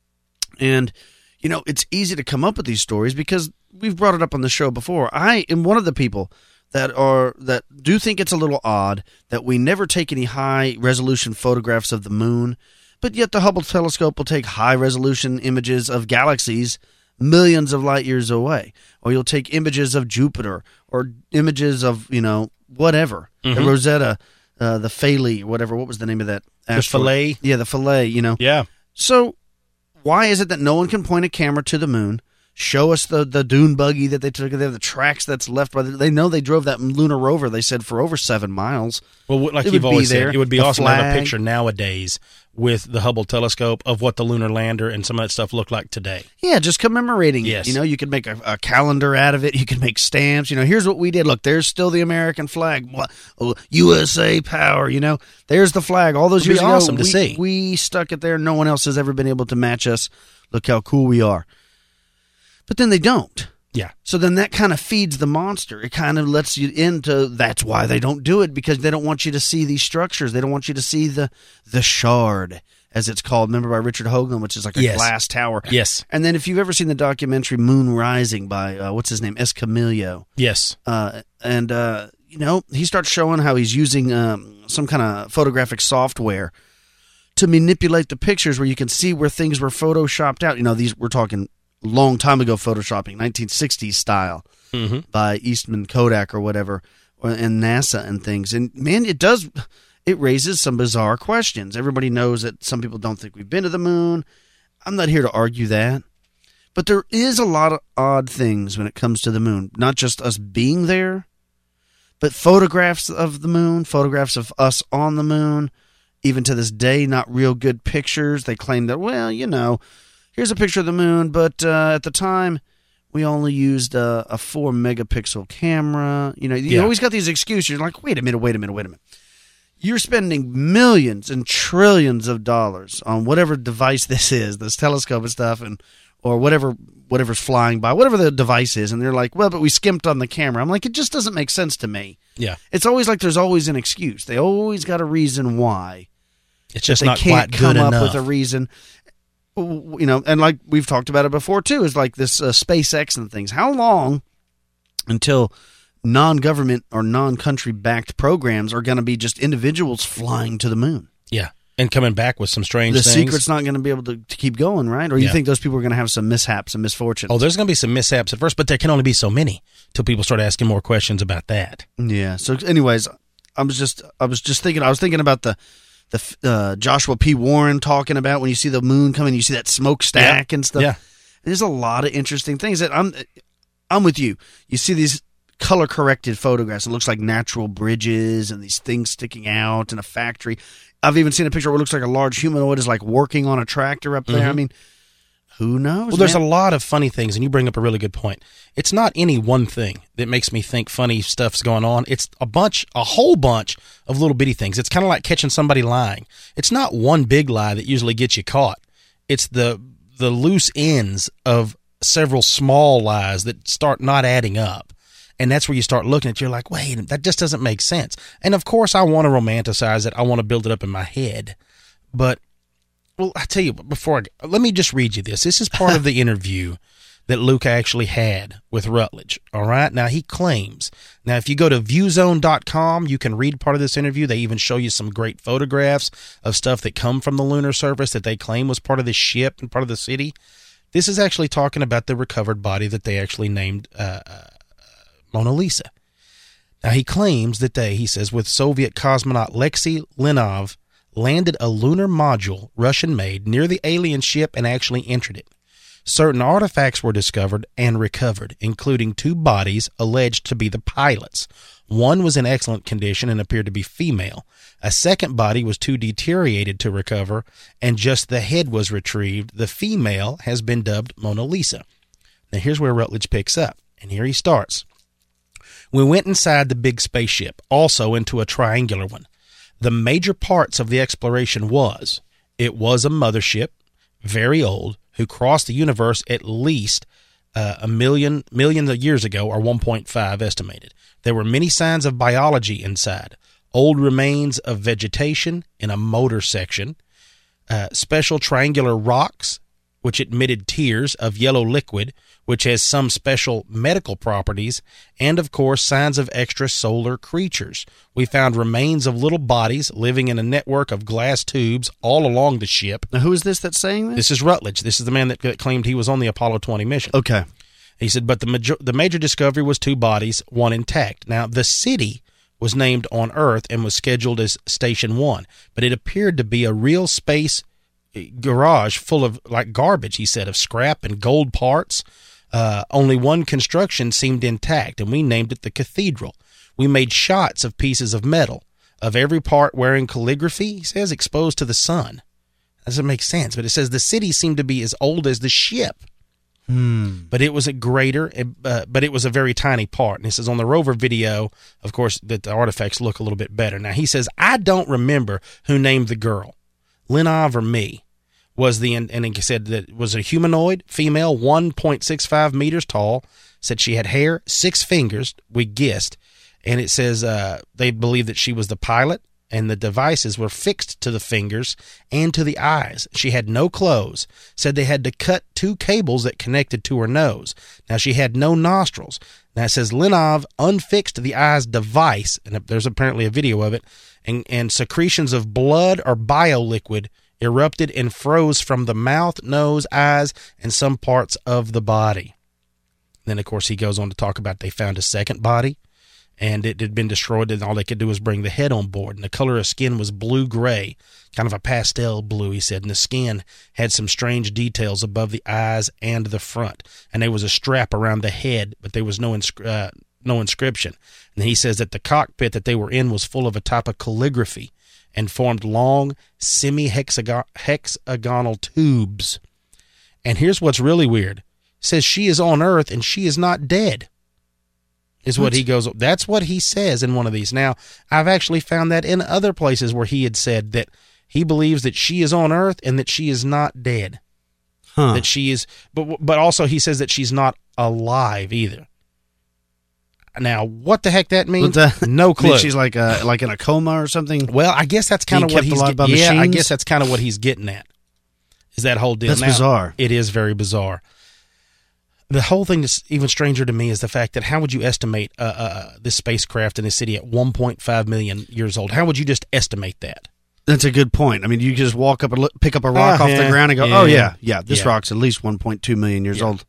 Speaker 3: And, you know, it's easy to come up with these stories because we've brought it up on the show before. I am one of the people that are that do think it's a little odd that we never take any high-resolution photographs of the moon, but yet the Hubble telescope will take high-resolution images of galaxies millions of light years away. Or you'll take images of Jupiter or images of, you know, whatever. Mm-hmm. The Rosetta, uh, the Philae, whatever. What was the name of that asteroid?
Speaker 2: The Philae?
Speaker 3: Yeah, the Philae, you know.
Speaker 2: Yeah.
Speaker 3: So why is it that no one can point a camera to the moon, show us the, the dune buggy that they took, they have the tracks that's left by the, they know they drove that lunar rover, they said, for over seven miles.
Speaker 2: Well, like
Speaker 3: it
Speaker 2: you've always
Speaker 3: there.
Speaker 2: said, it would be
Speaker 3: the
Speaker 2: awesome
Speaker 3: flag.
Speaker 2: to have a picture nowadays with the Hubble telescope of what the lunar lander and some of that stuff looked like today.
Speaker 3: Yeah, just commemorating
Speaker 2: yes.
Speaker 3: it. You know, you could make a, a calendar out of it. You could make stamps. You know, here's what we did. Look, there's still the American flag. What, oh, U S A power, you know. There's the flag. All those
Speaker 2: It'd
Speaker 3: years
Speaker 2: be
Speaker 3: ago,
Speaker 2: awesome to
Speaker 3: we,
Speaker 2: see.
Speaker 3: we stuck it there. No one else has ever been able to match us. Look how cool we are. But then they don't.
Speaker 2: Yeah.
Speaker 3: So then that kind of feeds the monster. It kind of lets you into that's why they don't do it, because they don't want you to see these structures. They don't want you to see the the shard, as it's called. Remember, by Richard Hoagland, which is like a
Speaker 2: yes.
Speaker 3: glass tower.
Speaker 2: Yes.
Speaker 3: And then if you've ever seen the documentary Moon Rising by, uh, what's his name, Escamillo.
Speaker 2: Yes.
Speaker 3: Uh, and, uh, you know, he starts showing how he's using um, some kind of photographic software to manipulate the pictures where you can see where things were photoshopped out. You know, these we're talking long time ago photoshopping, nineteen sixties style, mm-hmm. by Eastman Kodak or whatever, or, and NASA and things. And, man, it does... It raises some bizarre questions. Everybody knows that some people don't think we've been to the moon. I'm not here to argue that. But there is a lot of odd things when it comes to the moon. Not just us being there, but photographs of the moon, photographs of us on the moon. Even to this day, not real good pictures. They claim that, well, you know, here's a picture of the moon, but uh, at the time, we only used uh, a four megapixel camera. You know, you
Speaker 2: yeah.
Speaker 3: always got these excuses. You're like, wait a minute, wait a minute, wait a minute. You're spending millions and trillions of dollars on whatever device this is, this telescope and stuff, and or whatever whatever's flying by, whatever the device is, and they're like, well, but we skimped on the camera. I'm like, it just doesn't make sense to me.
Speaker 2: Yeah.
Speaker 3: It's always like there's always an excuse. They always got a reason why.
Speaker 2: It's just
Speaker 3: they
Speaker 2: not
Speaker 3: can't
Speaker 2: quite
Speaker 3: come
Speaker 2: good
Speaker 3: up
Speaker 2: enough.
Speaker 3: with a reason. You know, and like we've talked about it before, too, is like this uh, SpaceX and things. How long until non-government or non-country backed programs are going to be just individuals flying to the moon?
Speaker 2: Yeah, and coming back with some strange
Speaker 3: the
Speaker 2: things.
Speaker 3: The secret's not going to be able to, to keep going, right? Or you
Speaker 2: yeah.
Speaker 3: think those people are going to have some mishaps and misfortunes?
Speaker 2: Oh, there's going to be some mishaps at first, but there can only be so many till people start asking more questions about that.
Speaker 3: Yeah. So, anyways, I was just, I was just thinking, I was thinking about the, the uh, Joshua P. Warren talking about when you see the moon coming, you see that smokestack
Speaker 2: yeah.
Speaker 3: and stuff.
Speaker 2: Yeah.
Speaker 3: There's a lot of interesting things that I'm, I'm with you. You see these color corrected photographs. It looks like natural bridges and these things sticking out in a factory. I've even seen a picture where it looks like a large humanoid is like working on a tractor up there. Mm-hmm. I mean, who knows?
Speaker 2: Well, there's
Speaker 3: man?
Speaker 2: a lot of funny things, and you bring up a really good point. It's not any one thing that makes me think funny stuff's going on. It's a bunch, a whole bunch of little bitty things. It's kind of like catching somebody lying. It's not one big lie that usually gets you caught. It's the the loose ends of several small lies that start not adding up. And that's where you start looking at it, you're like, wait, that just doesn't make sense. And, of course, I want to romanticize it. I want to build it up in my head. But, well, I tell you, before I, let me just read you this. This is part of the interview that Luke actually had with Rutledge, all right? Now, he claims. Now, if you go to view zone dot com, you can read part of this interview. They even show you some great photographs of stuff that come from the lunar surface that they claim was part of the ship and part of the city. This is actually talking about the recovered body that they actually named uh, uh Mona Lisa. Now, he claims that they, he says, with Soviet cosmonaut Alexei Leonov, landed a lunar module, Russian-made, near the alien ship and actually entered it. Certain artifacts were discovered and recovered, including two bodies alleged to be the pilots. One was in excellent condition and appeared to be female. A second body was too deteriorated to recover, and just the head was retrieved. The female has been dubbed Mona Lisa. Now, here's where Rutledge picks up, and here he starts. We went inside the big spaceship, also into a triangular one. The major parts of the exploration was, it was a mothership, very old, who crossed the universe at least uh, a million millions of years ago, or one point five estimated. There were many signs of biology inside. Old remains of vegetation in a motor section, uh, special triangular rocks, which emitted tears of yellow liquid, which has some special medical properties, and, of course, signs of extrasolar creatures. We found remains of little bodies living in a network of glass tubes all along the ship.
Speaker 3: Now, who is this that's saying this?
Speaker 2: This is Rutledge. This is the man that, that claimed he was on the Apollo twenty mission.
Speaker 3: Okay.
Speaker 2: He said, but the major, the major discovery was two bodies, one intact. Now, the city was named on Earth and was scheduled as Station One, but it appeared to be a real space garage full of, like, garbage, he said, of scrap and gold parts. Uh, only one construction seemed intact, and we named it the Cathedral. We made shots of pieces of metal, of every part wearing calligraphy, he says, exposed to the sun. That doesn't make sense, but it says the city seemed to be as old as the ship.
Speaker 3: Hmm.
Speaker 2: But it was a greater, uh, but it was a very tiny part. And he says on the rover video, of course, that the artifacts look a little bit better. Now, he says, I don't remember who named the girl, Linov or me. Was the and he said that it was a humanoid female, one point six five meters tall. Said she had hair, six fingers. We guessed, and it says uh, they believe that she was the pilot, and the devices were fixed to the fingers and to the eyes. She had no clothes. Said they had to cut two cables that connected to her nose. Now she had no nostrils. Now it says Linov unfixed the eye's device, and there's apparently a video of it, and and secretions of blood or bioliquid erupted and froze from the mouth, nose, eyes, and some parts of the body. Then, of course, he goes on to talk about they found a second body, and it had been destroyed, and all they could do was bring the head on board. And the color of skin was blue-gray, kind of a pastel blue, he said. And the skin had some strange details above the eyes and the front. And there was a strap around the head, but there was no inscri- uh, no inscription. And he says that the cockpit that they were in was full of a type of calligraphy and formed long semi-hexagonal tubes. And here's what's really weird. It says she is on Earth and she is not dead, is what, what he goes. That's what he says in one of these. Now, I've actually found that in other places where he had said that he believes that she is on Earth and that she is not dead. Huh. That she is, but but also he says that she's not alive either. Now, what the heck that means?
Speaker 3: That,
Speaker 2: no clue.
Speaker 3: I mean, she's like a, like in a coma or something.
Speaker 2: Well, I guess that's kind of what he's getting. Yeah, I guess that's kind of what he's getting at. Is that whole deal?
Speaker 3: That's
Speaker 2: now,
Speaker 3: bizarre.
Speaker 2: It is very bizarre. The whole thing that's even stranger to me is the fact that how would you estimate uh, uh, this spacecraft in the city at one point five million years old? How would you just estimate that?
Speaker 3: That's a good point. I mean, you just walk up and look, pick up a rock
Speaker 2: uh,
Speaker 3: off
Speaker 2: yeah,
Speaker 3: the ground and go,
Speaker 2: yeah,
Speaker 3: oh, yeah, yeah, this
Speaker 2: yeah.
Speaker 3: rock's at least one point two million years
Speaker 2: yeah.
Speaker 3: old.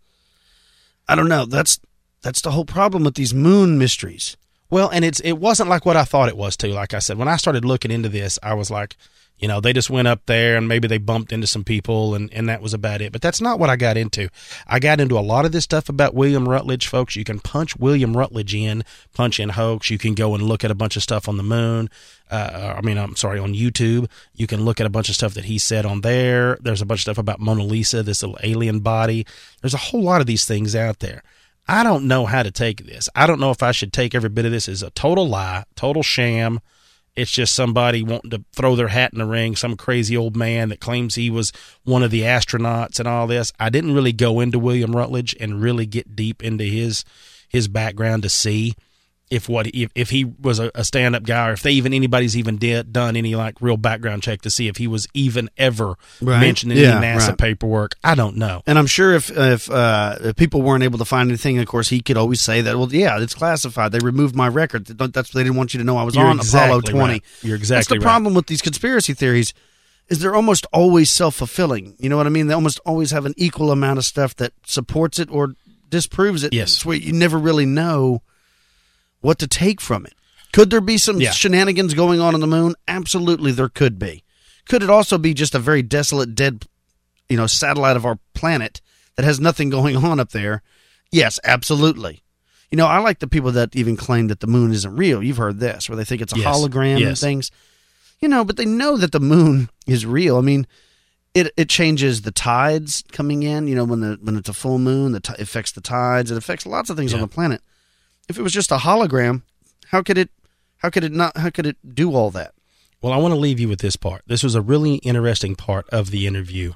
Speaker 3: I don't know. That's that's the whole problem with these moon mysteries.
Speaker 2: Well, and it's it wasn't like what I thought it was, too. Like I said, when I started looking into this, I was like, you know, they just went up there and maybe they bumped into some people and, and that was about it. But that's not what I got into. I got into a lot of this stuff about William Rutledge, folks. You can punch William Rutledge in, punch in hoax. You can go and look at a bunch of stuff on the moon. Uh, I mean, I'm sorry, on YouTube. You can look at a bunch of stuff that he said on there. There's a bunch of stuff about Mona Lisa, this little alien body. There's a whole lot of these things out there. I don't know how to take this. I don't know if I should take every bit of this as a total lie, total sham. It's just somebody wanting to throw their hat in the ring, some crazy old man that claims he was one of the astronauts and all this. I didn't really go into William Rutledge and really get deep into his his background to see if what if, if he was a, a stand-up guy, or if they even anybody's even did, done any like real background check to see if he was even ever
Speaker 3: right.
Speaker 2: mentioned in
Speaker 3: yeah,
Speaker 2: any NASA
Speaker 3: right.
Speaker 2: paperwork. I don't know.
Speaker 3: And I'm sure if if, uh, if people weren't able to find anything, of course, he could always say that, well, yeah, it's classified. They removed my record. That's they didn't want you to know I was
Speaker 2: You're
Speaker 3: on
Speaker 2: exactly
Speaker 3: Apollo twenty.
Speaker 2: Right. You're exactly
Speaker 3: That's the
Speaker 2: right.
Speaker 3: problem with these conspiracy theories is they're almost always self-fulfilling. You know what I mean? They almost always have an equal amount of stuff that supports it or disproves it.
Speaker 2: Yes.
Speaker 3: It's where you never really know what to take from it. Could there be some
Speaker 2: yeah.
Speaker 3: shenanigans going on on the moon? Absolutely, there could be. Could it also be just a very desolate, dead, you know, satellite of our planet that has nothing going on up there? Yes, absolutely. You know, I like the people that even claim that the moon isn't real. You've heard this, where they think it's a
Speaker 2: yes.
Speaker 3: hologram
Speaker 2: yes.
Speaker 3: and things. You know, but they know that the moon is real. I mean, it it changes the tides coming in. You know, when the when it's a full moon, the t- it affects the tides. It affects lots of things
Speaker 2: yeah.
Speaker 3: on the planet. If it was just a hologram, how could it how could it not how could it do all that?
Speaker 2: Well, I want to leave you with this part. This was a really interesting part of the interview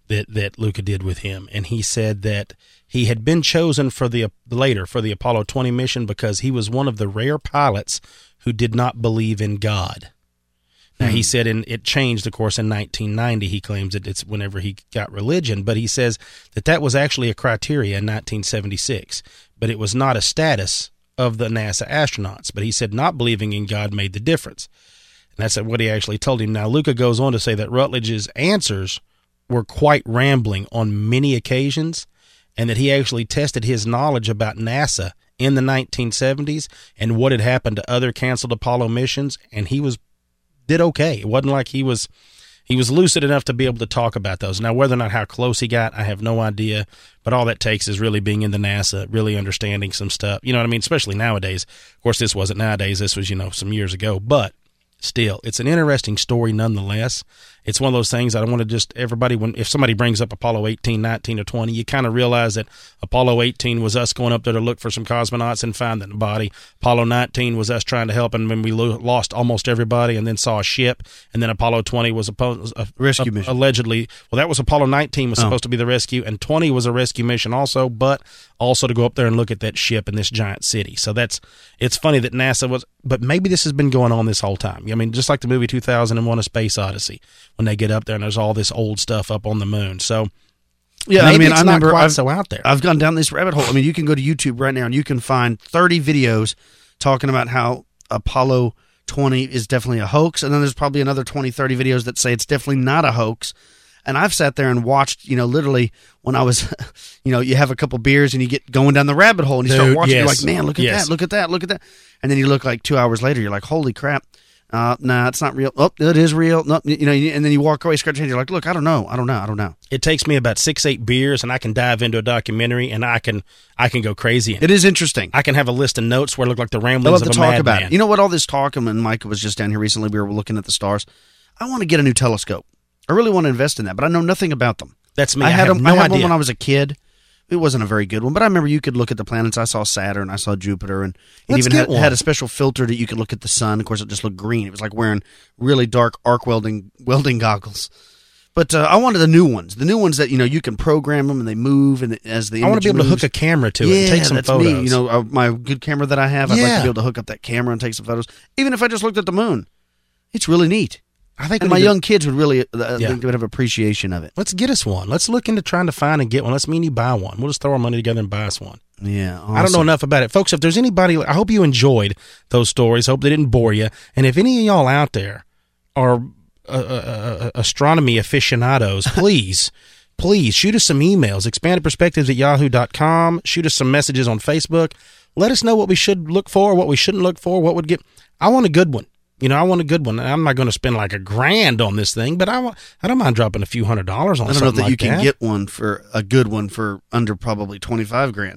Speaker 2: that that Luca did with him, and he said that he had been chosen for the later for the Apollo twenty mission because he was one of the rare pilots who did not believe in God. Now, he said, and it changed, of course, in nineteen ninety. He claims that it's whenever he got religion, but he says that that was actually a criteria in nineteen seventy-six, but it was not a status of the NASA astronauts. But he said not believing in God made the difference. And that's what he actually told him. Now, Luca goes on to say that Rutledge's answers were quite rambling on many occasions, and that he actually tested his knowledge about NASA in the nineteen seventies and what had happened to other canceled Apollo missions, and he was did okay. It wasn't like he was he was lucid enough to be able to talk about those. Now, whether or not how close he got, I have no idea, but all that takes is really being in the NASA, really understanding some stuff. You know what I mean? Especially nowadays. Of course, this wasn't nowadays. This was, you know, some years ago, but still, it's an interesting story nonetheless. It's one of those things I don't want to just everybody, when if somebody brings up Apollo eighteen, nineteen, or twenty, you kind of realize that Apollo eighteen was us going up there to look for some cosmonauts and find the body. Apollo nineteen was us trying to help, and when we lo- lost almost everybody and then saw a ship. And then Apollo twenty was a, a
Speaker 3: rescue
Speaker 2: a,
Speaker 3: mission.
Speaker 2: Allegedly, well, that was Apollo nineteen was
Speaker 3: Oh.
Speaker 2: supposed to be the rescue, and twenty was a rescue mission also, but also to go up there and look at that ship in this giant city. So that's it's funny that NASA was, but maybe this has been going on this whole time. I mean, just like the movie two thousand one: A Space Odyssey, when they get up there and there's all this old stuff up on the moon. So
Speaker 3: Yeah,
Speaker 2: maybe
Speaker 3: I mean,
Speaker 2: it's
Speaker 3: I
Speaker 2: not
Speaker 3: remember
Speaker 2: quite
Speaker 3: I've,
Speaker 2: so out there.
Speaker 3: I've gone down this rabbit hole. I mean, you can go to YouTube right now and you can find thirty videos talking about how Apollo twenty is definitely a hoax, and then there's probably another twenty, thirty videos that say it's definitely not a hoax. And I've sat there and watched, you know, literally when I was, you know, you have a couple beers and you get going down the rabbit hole and you
Speaker 2: Dude,
Speaker 3: start watching,
Speaker 2: yes.
Speaker 3: you're like, man, look at
Speaker 2: Yes.
Speaker 3: that, look at that, look at that. And then you look like two hours later, you're like, holy crap. Uh, nah, it's not real. Oh, it is real. No, you know, and then you walk away, scratch your head. You're like, look, I don't know. I don't know. I don't know.
Speaker 2: It takes me about six, eight beers, and I can dive into a documentary, and I can I can go crazy. In it.
Speaker 3: It is interesting.
Speaker 2: I can have a list of notes where it look like the
Speaker 3: I
Speaker 2: ramblings
Speaker 3: love
Speaker 2: of
Speaker 3: to
Speaker 2: a
Speaker 3: talk
Speaker 2: madman.
Speaker 3: about it. You know what? All this talk, and Micah was just down here recently. We were looking at the stars. I want to get a new telescope. I really want to invest in that, but I know nothing about them.
Speaker 2: That's me.
Speaker 3: I
Speaker 2: I,
Speaker 3: had,
Speaker 2: have
Speaker 3: them,
Speaker 2: no
Speaker 3: I had
Speaker 2: idea.
Speaker 3: one when I was a kid. It wasn't a very good one, but I remember you could look at the planets. I saw Saturn, I saw Jupiter, and it
Speaker 2: Let's
Speaker 3: even
Speaker 2: get
Speaker 3: had,
Speaker 2: one.
Speaker 3: had a special filter that you could look at the sun. Of course, it just looked green. It was like wearing really dark arc welding welding goggles. But uh, I wanted the new ones, the new ones that you know you can program them and they move, and as the
Speaker 2: I want to be
Speaker 3: image
Speaker 2: able to
Speaker 3: moves.
Speaker 2: hook a camera to it
Speaker 3: yeah,
Speaker 2: and take some
Speaker 3: that's
Speaker 2: photos.
Speaker 3: me. You know, uh, my good camera that I have, I'd like
Speaker 2: Yeah.
Speaker 3: to be able to hook up that camera and take some photos. Even if I just looked at the moon, it's really neat.
Speaker 2: I think
Speaker 3: And
Speaker 2: we
Speaker 3: my
Speaker 2: need to-
Speaker 3: young kids would really, uh,
Speaker 2: Yeah.
Speaker 3: think they would have appreciation of it.
Speaker 2: Let's get us one. Let's look into trying to find and get one. Let's me and you buy one. We'll just throw our money together and buy us one.
Speaker 3: Yeah,
Speaker 2: I don't know
Speaker 3: awesome.
Speaker 2: enough about it. Folks, if there's anybody, I hope you enjoyed those stories. Hope they didn't bore you. And if any of y'all out there are uh, uh, uh, astronomy aficionados, please, please shoot us some emails, expanded perspectives at yahoo dot com. Shoot us some messages on Facebook. Let us know what we should look for, what we shouldn't look for, what would get. I want a good one. You know, I want a good one. I'm not going to spend like a grand on this thing, but I, want, I don't mind dropping a few hundred dollars on
Speaker 3: I don't know
Speaker 2: something
Speaker 3: that
Speaker 2: like
Speaker 3: you can
Speaker 2: that.
Speaker 3: get one for a good one for under probably twenty-five grand.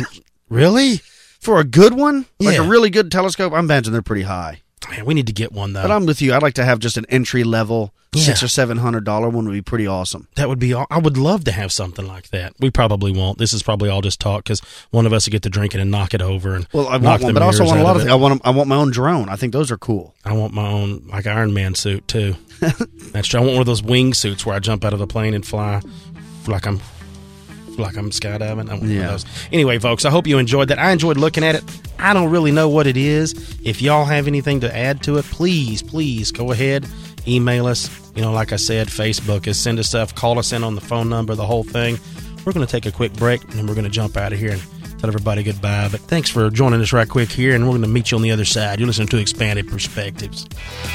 Speaker 2: Really?
Speaker 3: For a good one? Like a
Speaker 2: Yeah.
Speaker 3: really good telescope? I imagine they're pretty high.
Speaker 2: Man, we need to get one, though.
Speaker 3: But I'm with you. I'd like to have just an entry level six
Speaker 2: Yeah.
Speaker 3: or seven hundred dollar one would be pretty awesome.
Speaker 2: That would be all. I would love to have something like that. We probably won't. This is probably all just talk because one of us will get to drinking and knock it over. And
Speaker 3: Well, I
Speaker 2: knock
Speaker 3: want one,
Speaker 2: the
Speaker 3: but I also
Speaker 2: mirrors
Speaker 3: want a
Speaker 2: out
Speaker 3: lot
Speaker 2: of
Speaker 3: of.
Speaker 2: it.
Speaker 3: Th- I want. I want my own drone. I think those are cool.
Speaker 2: I want my own like Iron Man suit too. That's true. I want one of those wing suits where I jump out of the plane and fly like I'm like I'm skydiving. I want one
Speaker 3: Yeah.
Speaker 2: of those. Anyway, folks, I hope you enjoyed that. I enjoyed looking at it. I don't really know what it is. If y'all have anything to add to it, please, please go ahead, email us. You know, like I said, Facebook is send us stuff, call us in on the phone number, the whole thing. We're going to take a quick break and then we're going to jump out of here and tell everybody goodbye. But thanks for joining us right quick here, and we're going to meet you on the other side. You're listening to Expanded Perspectives.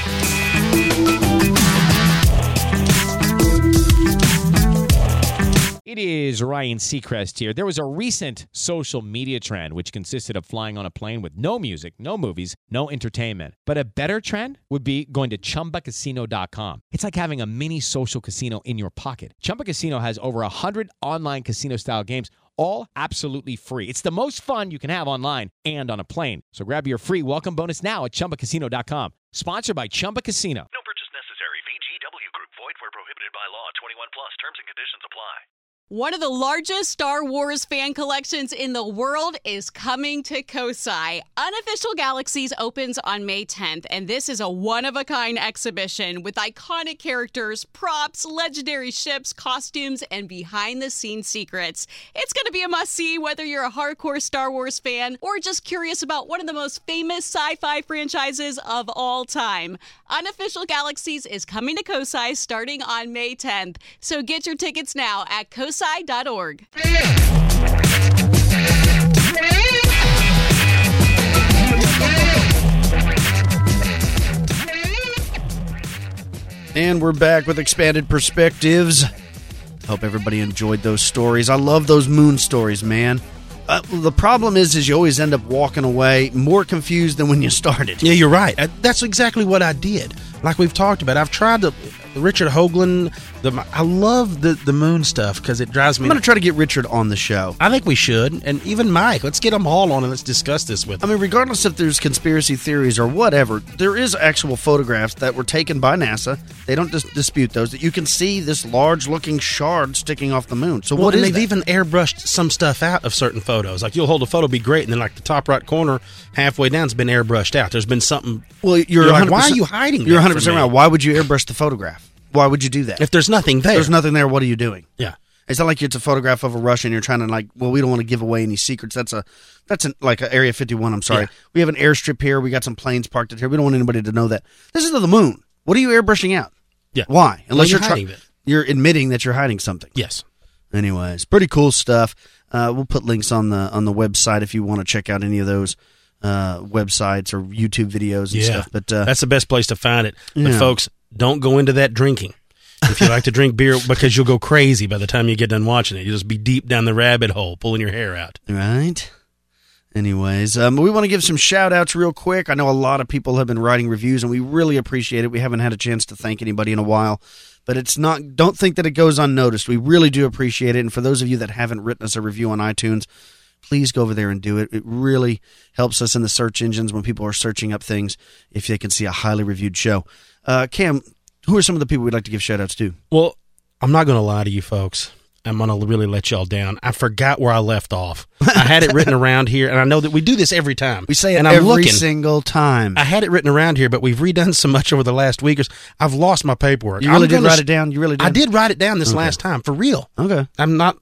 Speaker 6: It is Ryan Seacrest here. There was a recent social media trend which consisted of flying on a plane with no music, no movies, no entertainment. But a better trend would be going to Chumba Casino dot com. It's like having a mini social casino in your pocket. Chumba Casino has over one hundred online casino-style games, all absolutely free. It's the most fun you can have online and on a plane. So grab your free welcome bonus now at Chumba Casino dot com. Sponsored by Chumba Casino.
Speaker 7: No purchase necessary. V G W Group. Void where prohibited by law. twenty-one plus. Terms and conditions apply.
Speaker 1: One of the largest Star Wars fan collections in the world is coming to Kosai. Unofficial Galaxies opens on May tenth, and this is a one-of-a-kind exhibition with iconic characters, props, legendary ships, costumes, and behind-the-scenes secrets. It's going to be a must-see whether you're a hardcore Star Wars fan or just curious about one of the most famous sci-fi franchises of all time. Unofficial Galaxies is coming to Kosai starting on May tenth, so get your tickets now at kosai dot org.
Speaker 3: And we're back with Expanded Perspectives. Hope everybody enjoyed those stories. I love those moon stories, man. Uh, the problem is, is you always end up walking away more confused than when you started.
Speaker 2: Yeah, you're right. I, that's exactly what I did. Like we've talked about, I've tried to Richard Hoagland. The I love the the moon stuff because it drives me.
Speaker 3: I'm going to try to get Richard on the show.
Speaker 2: I think we should, and even Mike. Let's get them all on and let's discuss this with
Speaker 3: I
Speaker 2: them.
Speaker 3: mean, regardless if there's conspiracy theories or whatever, there is actual photographs that were taken by NASA. They don't dis- dispute those. That you can see this large-looking shard sticking off the moon. So
Speaker 2: Well,
Speaker 3: what
Speaker 2: and
Speaker 3: is
Speaker 2: they've
Speaker 3: that?
Speaker 2: even airbrushed some stuff out of certain photos. Like you'll hold a photo, be great, and then like the top right corner, halfway down, has been airbrushed out. There's been something.
Speaker 3: Well, you're,
Speaker 2: You're like,
Speaker 3: one hundred percent
Speaker 2: why are you hiding
Speaker 3: You're
Speaker 2: that
Speaker 3: one hundred
Speaker 2: from
Speaker 3: percent
Speaker 2: me?
Speaker 3: right. Why would you airbrush the photograph? Why would you do that?
Speaker 2: If there's nothing there,
Speaker 3: there's nothing there, what are you doing?
Speaker 2: Yeah.
Speaker 3: It's not like it's a photograph of a Russian. You're trying to like, well, we don't want to give away any secrets. That's a, that's an, like a Area fifty-one. I'm sorry.
Speaker 2: Yeah.
Speaker 3: We have an airstrip here. We got some planes parked out here. We don't want anybody to know that. This is the moon. What are you airbrushing out?
Speaker 2: Yeah.
Speaker 3: Why? Unless
Speaker 2: Well, you're
Speaker 3: you're,
Speaker 2: hiding
Speaker 3: try-
Speaker 2: it.
Speaker 3: You're admitting that you're hiding something.
Speaker 2: Yes.
Speaker 3: Anyways, pretty cool stuff. Uh, we'll put links on the on the website if you want to check out any of those uh, websites or YouTube videos and
Speaker 2: Yeah.
Speaker 3: stuff. But uh,
Speaker 2: That's the best place to find it. But
Speaker 3: Yeah.
Speaker 2: folks, don't go into that drinking. If you like to drink beer, because you'll go crazy by the time you get done watching it. You'll just be deep down the rabbit hole, pulling your hair out.
Speaker 3: Right. Anyways, um, we want to give some shout outs real quick. I know a lot of people have been writing reviews, and we really appreciate it. We haven't had a chance to thank anybody in a while, but it's not. Don't think that it goes unnoticed. We really do appreciate it. And for those of you that haven't written us a review on iTunes, please go over there and do it. It really helps us in the search engines when people are searching up things if they can see a highly reviewed show. Uh, Cam, who are some of the people we'd like to give shout outs to?
Speaker 2: Well, I'm not going to lie to you folks. I'm going to really let y'all down. I forgot where I left off. I had it written around here, and I know that we do this every time.
Speaker 3: We say it
Speaker 2: and I'm
Speaker 3: every
Speaker 2: looking.
Speaker 3: single time.
Speaker 2: I had it written around here, but we've redone so much over the last week. Or so, I've lost my paperwork.
Speaker 3: You really
Speaker 2: I'm
Speaker 3: did
Speaker 2: gonna
Speaker 3: write
Speaker 2: sh-
Speaker 3: it down? You really did?
Speaker 2: I did write it down this
Speaker 3: Okay.
Speaker 2: last time, for real.
Speaker 3: Okay.
Speaker 2: I'm not...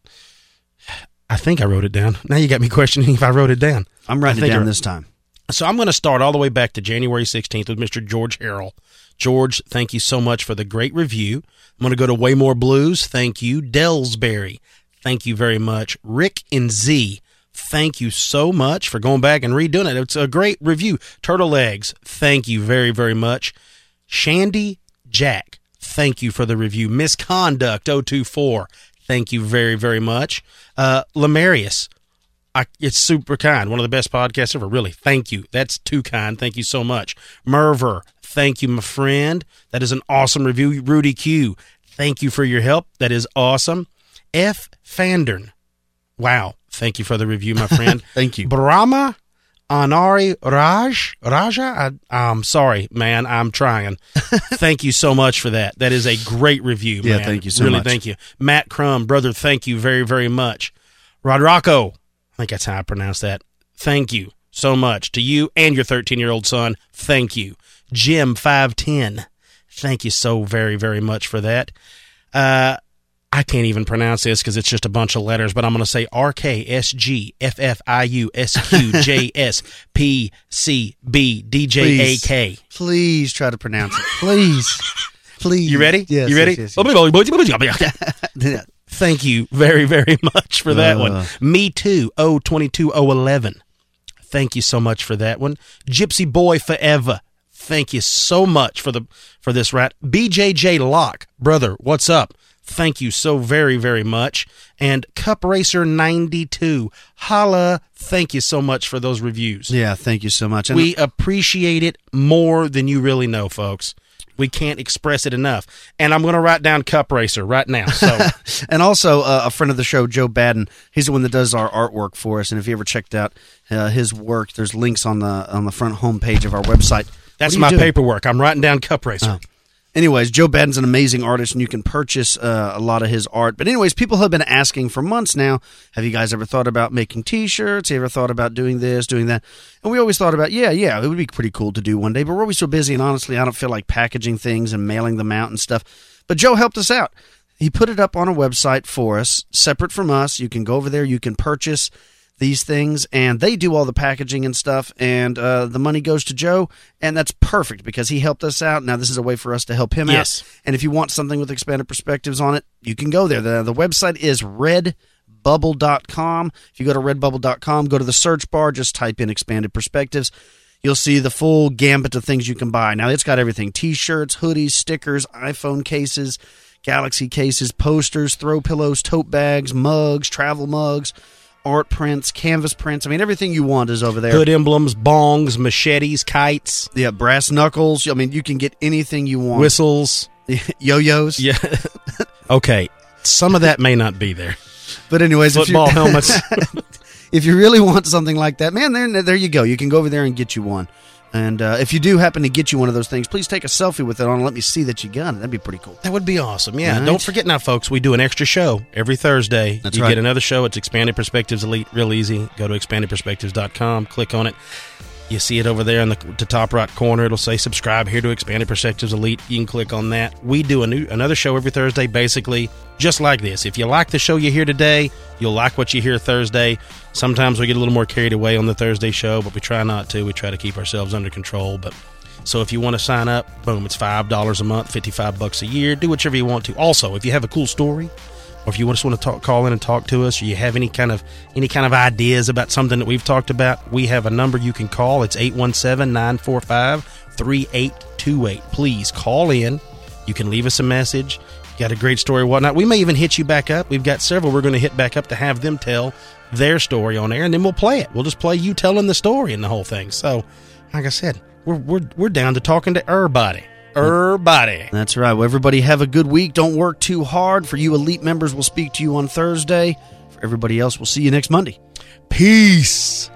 Speaker 2: I think I wrote it down. Now you got me questioning if I wrote it down.
Speaker 3: I'm writing
Speaker 2: I
Speaker 3: it
Speaker 2: think
Speaker 3: down
Speaker 2: I-
Speaker 3: this time.
Speaker 2: So I'm going to start all the way back to January sixteenth with Mister George Harrell. George, thank you so much for the great review. I'm going to go to Way More Blues. Thank you. Dellsbury, thank you very much. Rick and Z, thank you so much for going back and redoing it. It's a great review. Turtle Eggs, thank you very, very much. Shandy Jack, thank you for the review. Misconduct oh two four, thank you very, very much. Uh, Lemarius, I, it's super kind. One of the best podcasts ever, really. Thank you. That's too kind. Thank you so much. Merver, thank you, my friend. That is an awesome review. Rudy Q, thank you for your help. That is awesome. F. Fandern, wow. Thank you for the review, my friend.
Speaker 3: Thank you.
Speaker 2: Brahma Anari Raj, Raja, I, I'm sorry, man. I'm trying. Thank you so much for that. That is a great review,
Speaker 3: Yeah,
Speaker 2: man.
Speaker 3: thank you so
Speaker 2: really,
Speaker 3: much.
Speaker 2: thank you. Matt Crum, brother, thank you very, very much. Rodraco, I think that's how I pronounce that. Thank you so much to you and your thirteen-year-old son. Thank you. Jim five ten, thank you so very, very much for that. Uh, I can't even pronounce this because it's just a bunch of letters, but I'm going to say R K S G F F I U S Q J S P C B D J A K.
Speaker 3: Please, please try to pronounce it. Please. Please.
Speaker 2: You ready?
Speaker 3: Yes.
Speaker 2: You ready?
Speaker 3: Yes, yes, yes.
Speaker 2: Thank you very, very much for that
Speaker 3: Uh.
Speaker 2: one. Me Too, oh twenty-two oh eleven. Thank you so much for that one. Gypsy Boy Forever. Thank you so much for the for this rat. B J J Locke, brother, what's up? Thank you so very, very much. And Cup Racer ninety-two, holla, thank you so much for those reviews.
Speaker 3: Yeah, thank you so much. And
Speaker 2: We appreciate it more than you really know, folks. We can't express it enough. And I'm going to write down Cup Racer right now. So
Speaker 3: And also, uh, a friend of the show, Joe Baden, he's the one that does our artwork for us. And if you ever checked out uh, his work, there's links on the on the front homepage of our website.
Speaker 2: that's
Speaker 3: What are
Speaker 2: my
Speaker 3: you doing?
Speaker 2: paperwork. I'm writing down Cup Racer.
Speaker 3: Oh. Anyways, Joe Badden's an amazing artist, and you can purchase uh, a lot of his art. But anyways, people have been asking for months now, have you guys ever thought about making T-shirts? Have you ever thought about doing this, doing that? And we always thought about, yeah, yeah, it would be pretty cool to do one day, but we're always so busy, and honestly, I don't feel like packaging things and mailing them out and stuff. But Joe helped us out. He put it up on a website for us, separate from us. You can go over there, you can purchase these things, and they do all the packaging and stuff, and uh, the money goes to Joe, and that's perfect because he helped us out. Now this is a way for us to help him
Speaker 2: Yes.
Speaker 3: out. And if you want something with expanded perspectives on it, you can go there. The, the website is redbubble dot com. If you go to redbubble dot com, go to the search bar, just type in expanded perspectives. You'll see the full gambit of things you can buy. Now it's got everything: T-shirts, hoodies, stickers, iPhone cases, Galaxy cases, posters, throw pillows, tote bags, mugs, travel mugs, art prints, canvas prints. I mean, everything you want is over there.
Speaker 2: Hood emblems, bongs, machetes, kites.
Speaker 3: Yeah, brass knuckles. I mean, you can get anything you want.
Speaker 2: Whistles.
Speaker 3: Yo-yos.
Speaker 2: Yeah. Okay. Some of that may not be there.
Speaker 3: But anyways,
Speaker 2: Football
Speaker 3: if you,
Speaker 2: helmets.
Speaker 3: if you really want something like that, man, there, there you go. You can go over there and get you one. And uh, if you do happen to get you one of those things, please take a selfie with it on and let me see that you got it. That'd be pretty cool.
Speaker 2: That would be awesome. Yeah.
Speaker 3: Right.
Speaker 2: Don't forget now, folks, we do an extra show every Thursday.
Speaker 3: That's
Speaker 2: you
Speaker 3: right.
Speaker 2: get another show. It's Expanded Perspectives Elite. Real easy. Go to expanded perspectives dot com. Click on it. You see it over there in the, the top right corner. It'll say subscribe here to Expanded Perspectives Elite. You can click on that. We do a new another show every Thursday, basically just like this. If you like the show you hear today, you'll like what you hear Thursday. Sometimes we get a little more carried away on the Thursday show, but we try not to. We try to keep ourselves under control. But so if you want to sign up, boom, it's five dollars a month, fifty-five bucks a year. Do whichever you want to. Also, if you have a cool story, or if you just want to talk, call in and talk to us, or you have any kind of any kind of ideas about something that we've talked about, we have a number you can call. It's eight one seven, nine four five, three eight two eight. Please call in. You can leave us a message. Got a great story or whatnot. We may even hit you back up. We've got several we're going to hit back up to have them tell their story on air, and then we'll play it. We'll just play you telling the story and the whole thing. So, like I said, we're we're we're down to talking to everybody. Everybody.
Speaker 3: That's right. Well, everybody have a good week. Don't work too hard. For you elite members, we'll speak to you on Thursday. For everybody else, we'll see you next Monday.
Speaker 2: Peace.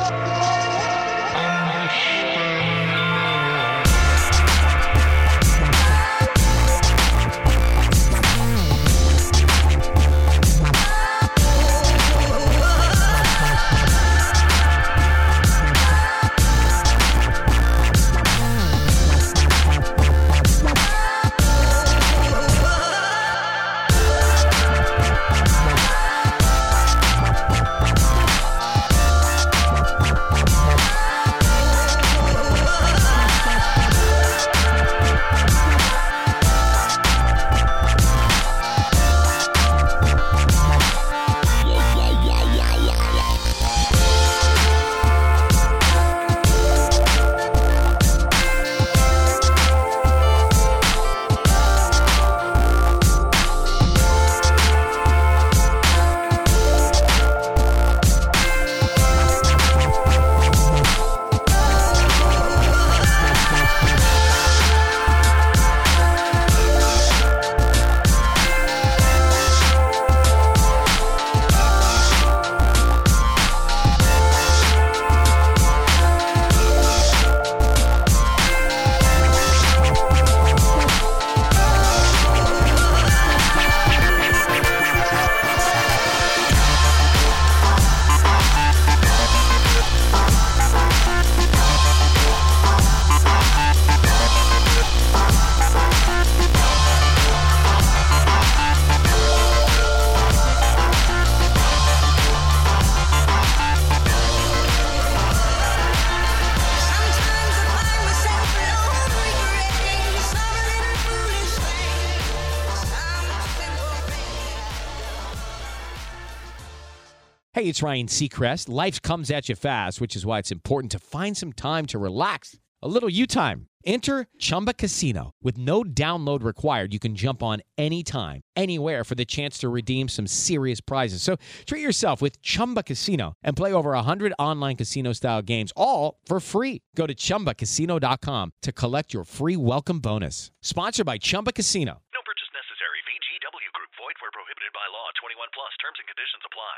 Speaker 6: Hey, it's Ryan Seacrest. Life comes at you fast, which is why it's important to find some time to relax. A little you time. Enter Chumba Casino. With no download required, you can jump on anytime, anywhere for the chance to redeem some serious prizes. So treat yourself with Chumba Casino and play over one hundred online casino-style games, all for free. Go to chumba casino dot com to collect your free welcome bonus. Sponsored by Chumba Casino.
Speaker 7: No purchase necessary. V G W Group. Void where prohibited by law. twenty-one plus. Terms and conditions apply.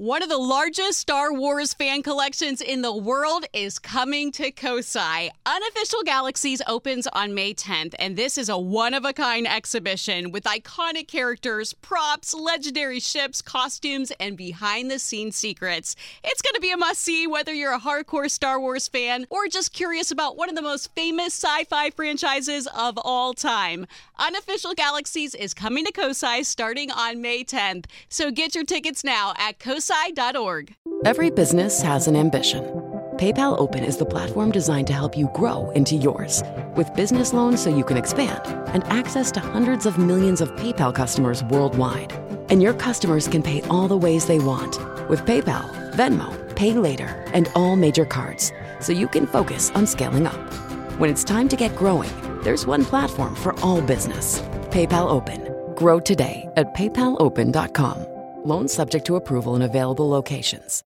Speaker 1: One of the largest Star Wars fan collections in the world is coming to Kosai. Unofficial Galaxies opens on May tenth, and this is a one-of-a-kind exhibition with iconic characters, props, legendary ships, costumes, and behind-the-scenes secrets. It's going to be a must-see whether you're a hardcore Star Wars fan or just curious about one of the most famous sci-fi franchises of all time. Unofficial Galaxies is coming to Kosai starting on May tenth, so get your tickets now at kosai dot org.
Speaker 7: Every business has an ambition. PayPal Open is the platform designed to help you grow into yours. With business loans so you can expand and access to hundreds of millions of PayPal customers worldwide. And your customers can pay all the ways they want with PayPal, Venmo, Pay Later, and all major cards, so you can focus on scaling up. When it's time to get growing, there's one platform for all business. PayPal Open. Grow today at paypal open dot com. Loans subject to approval in available locations.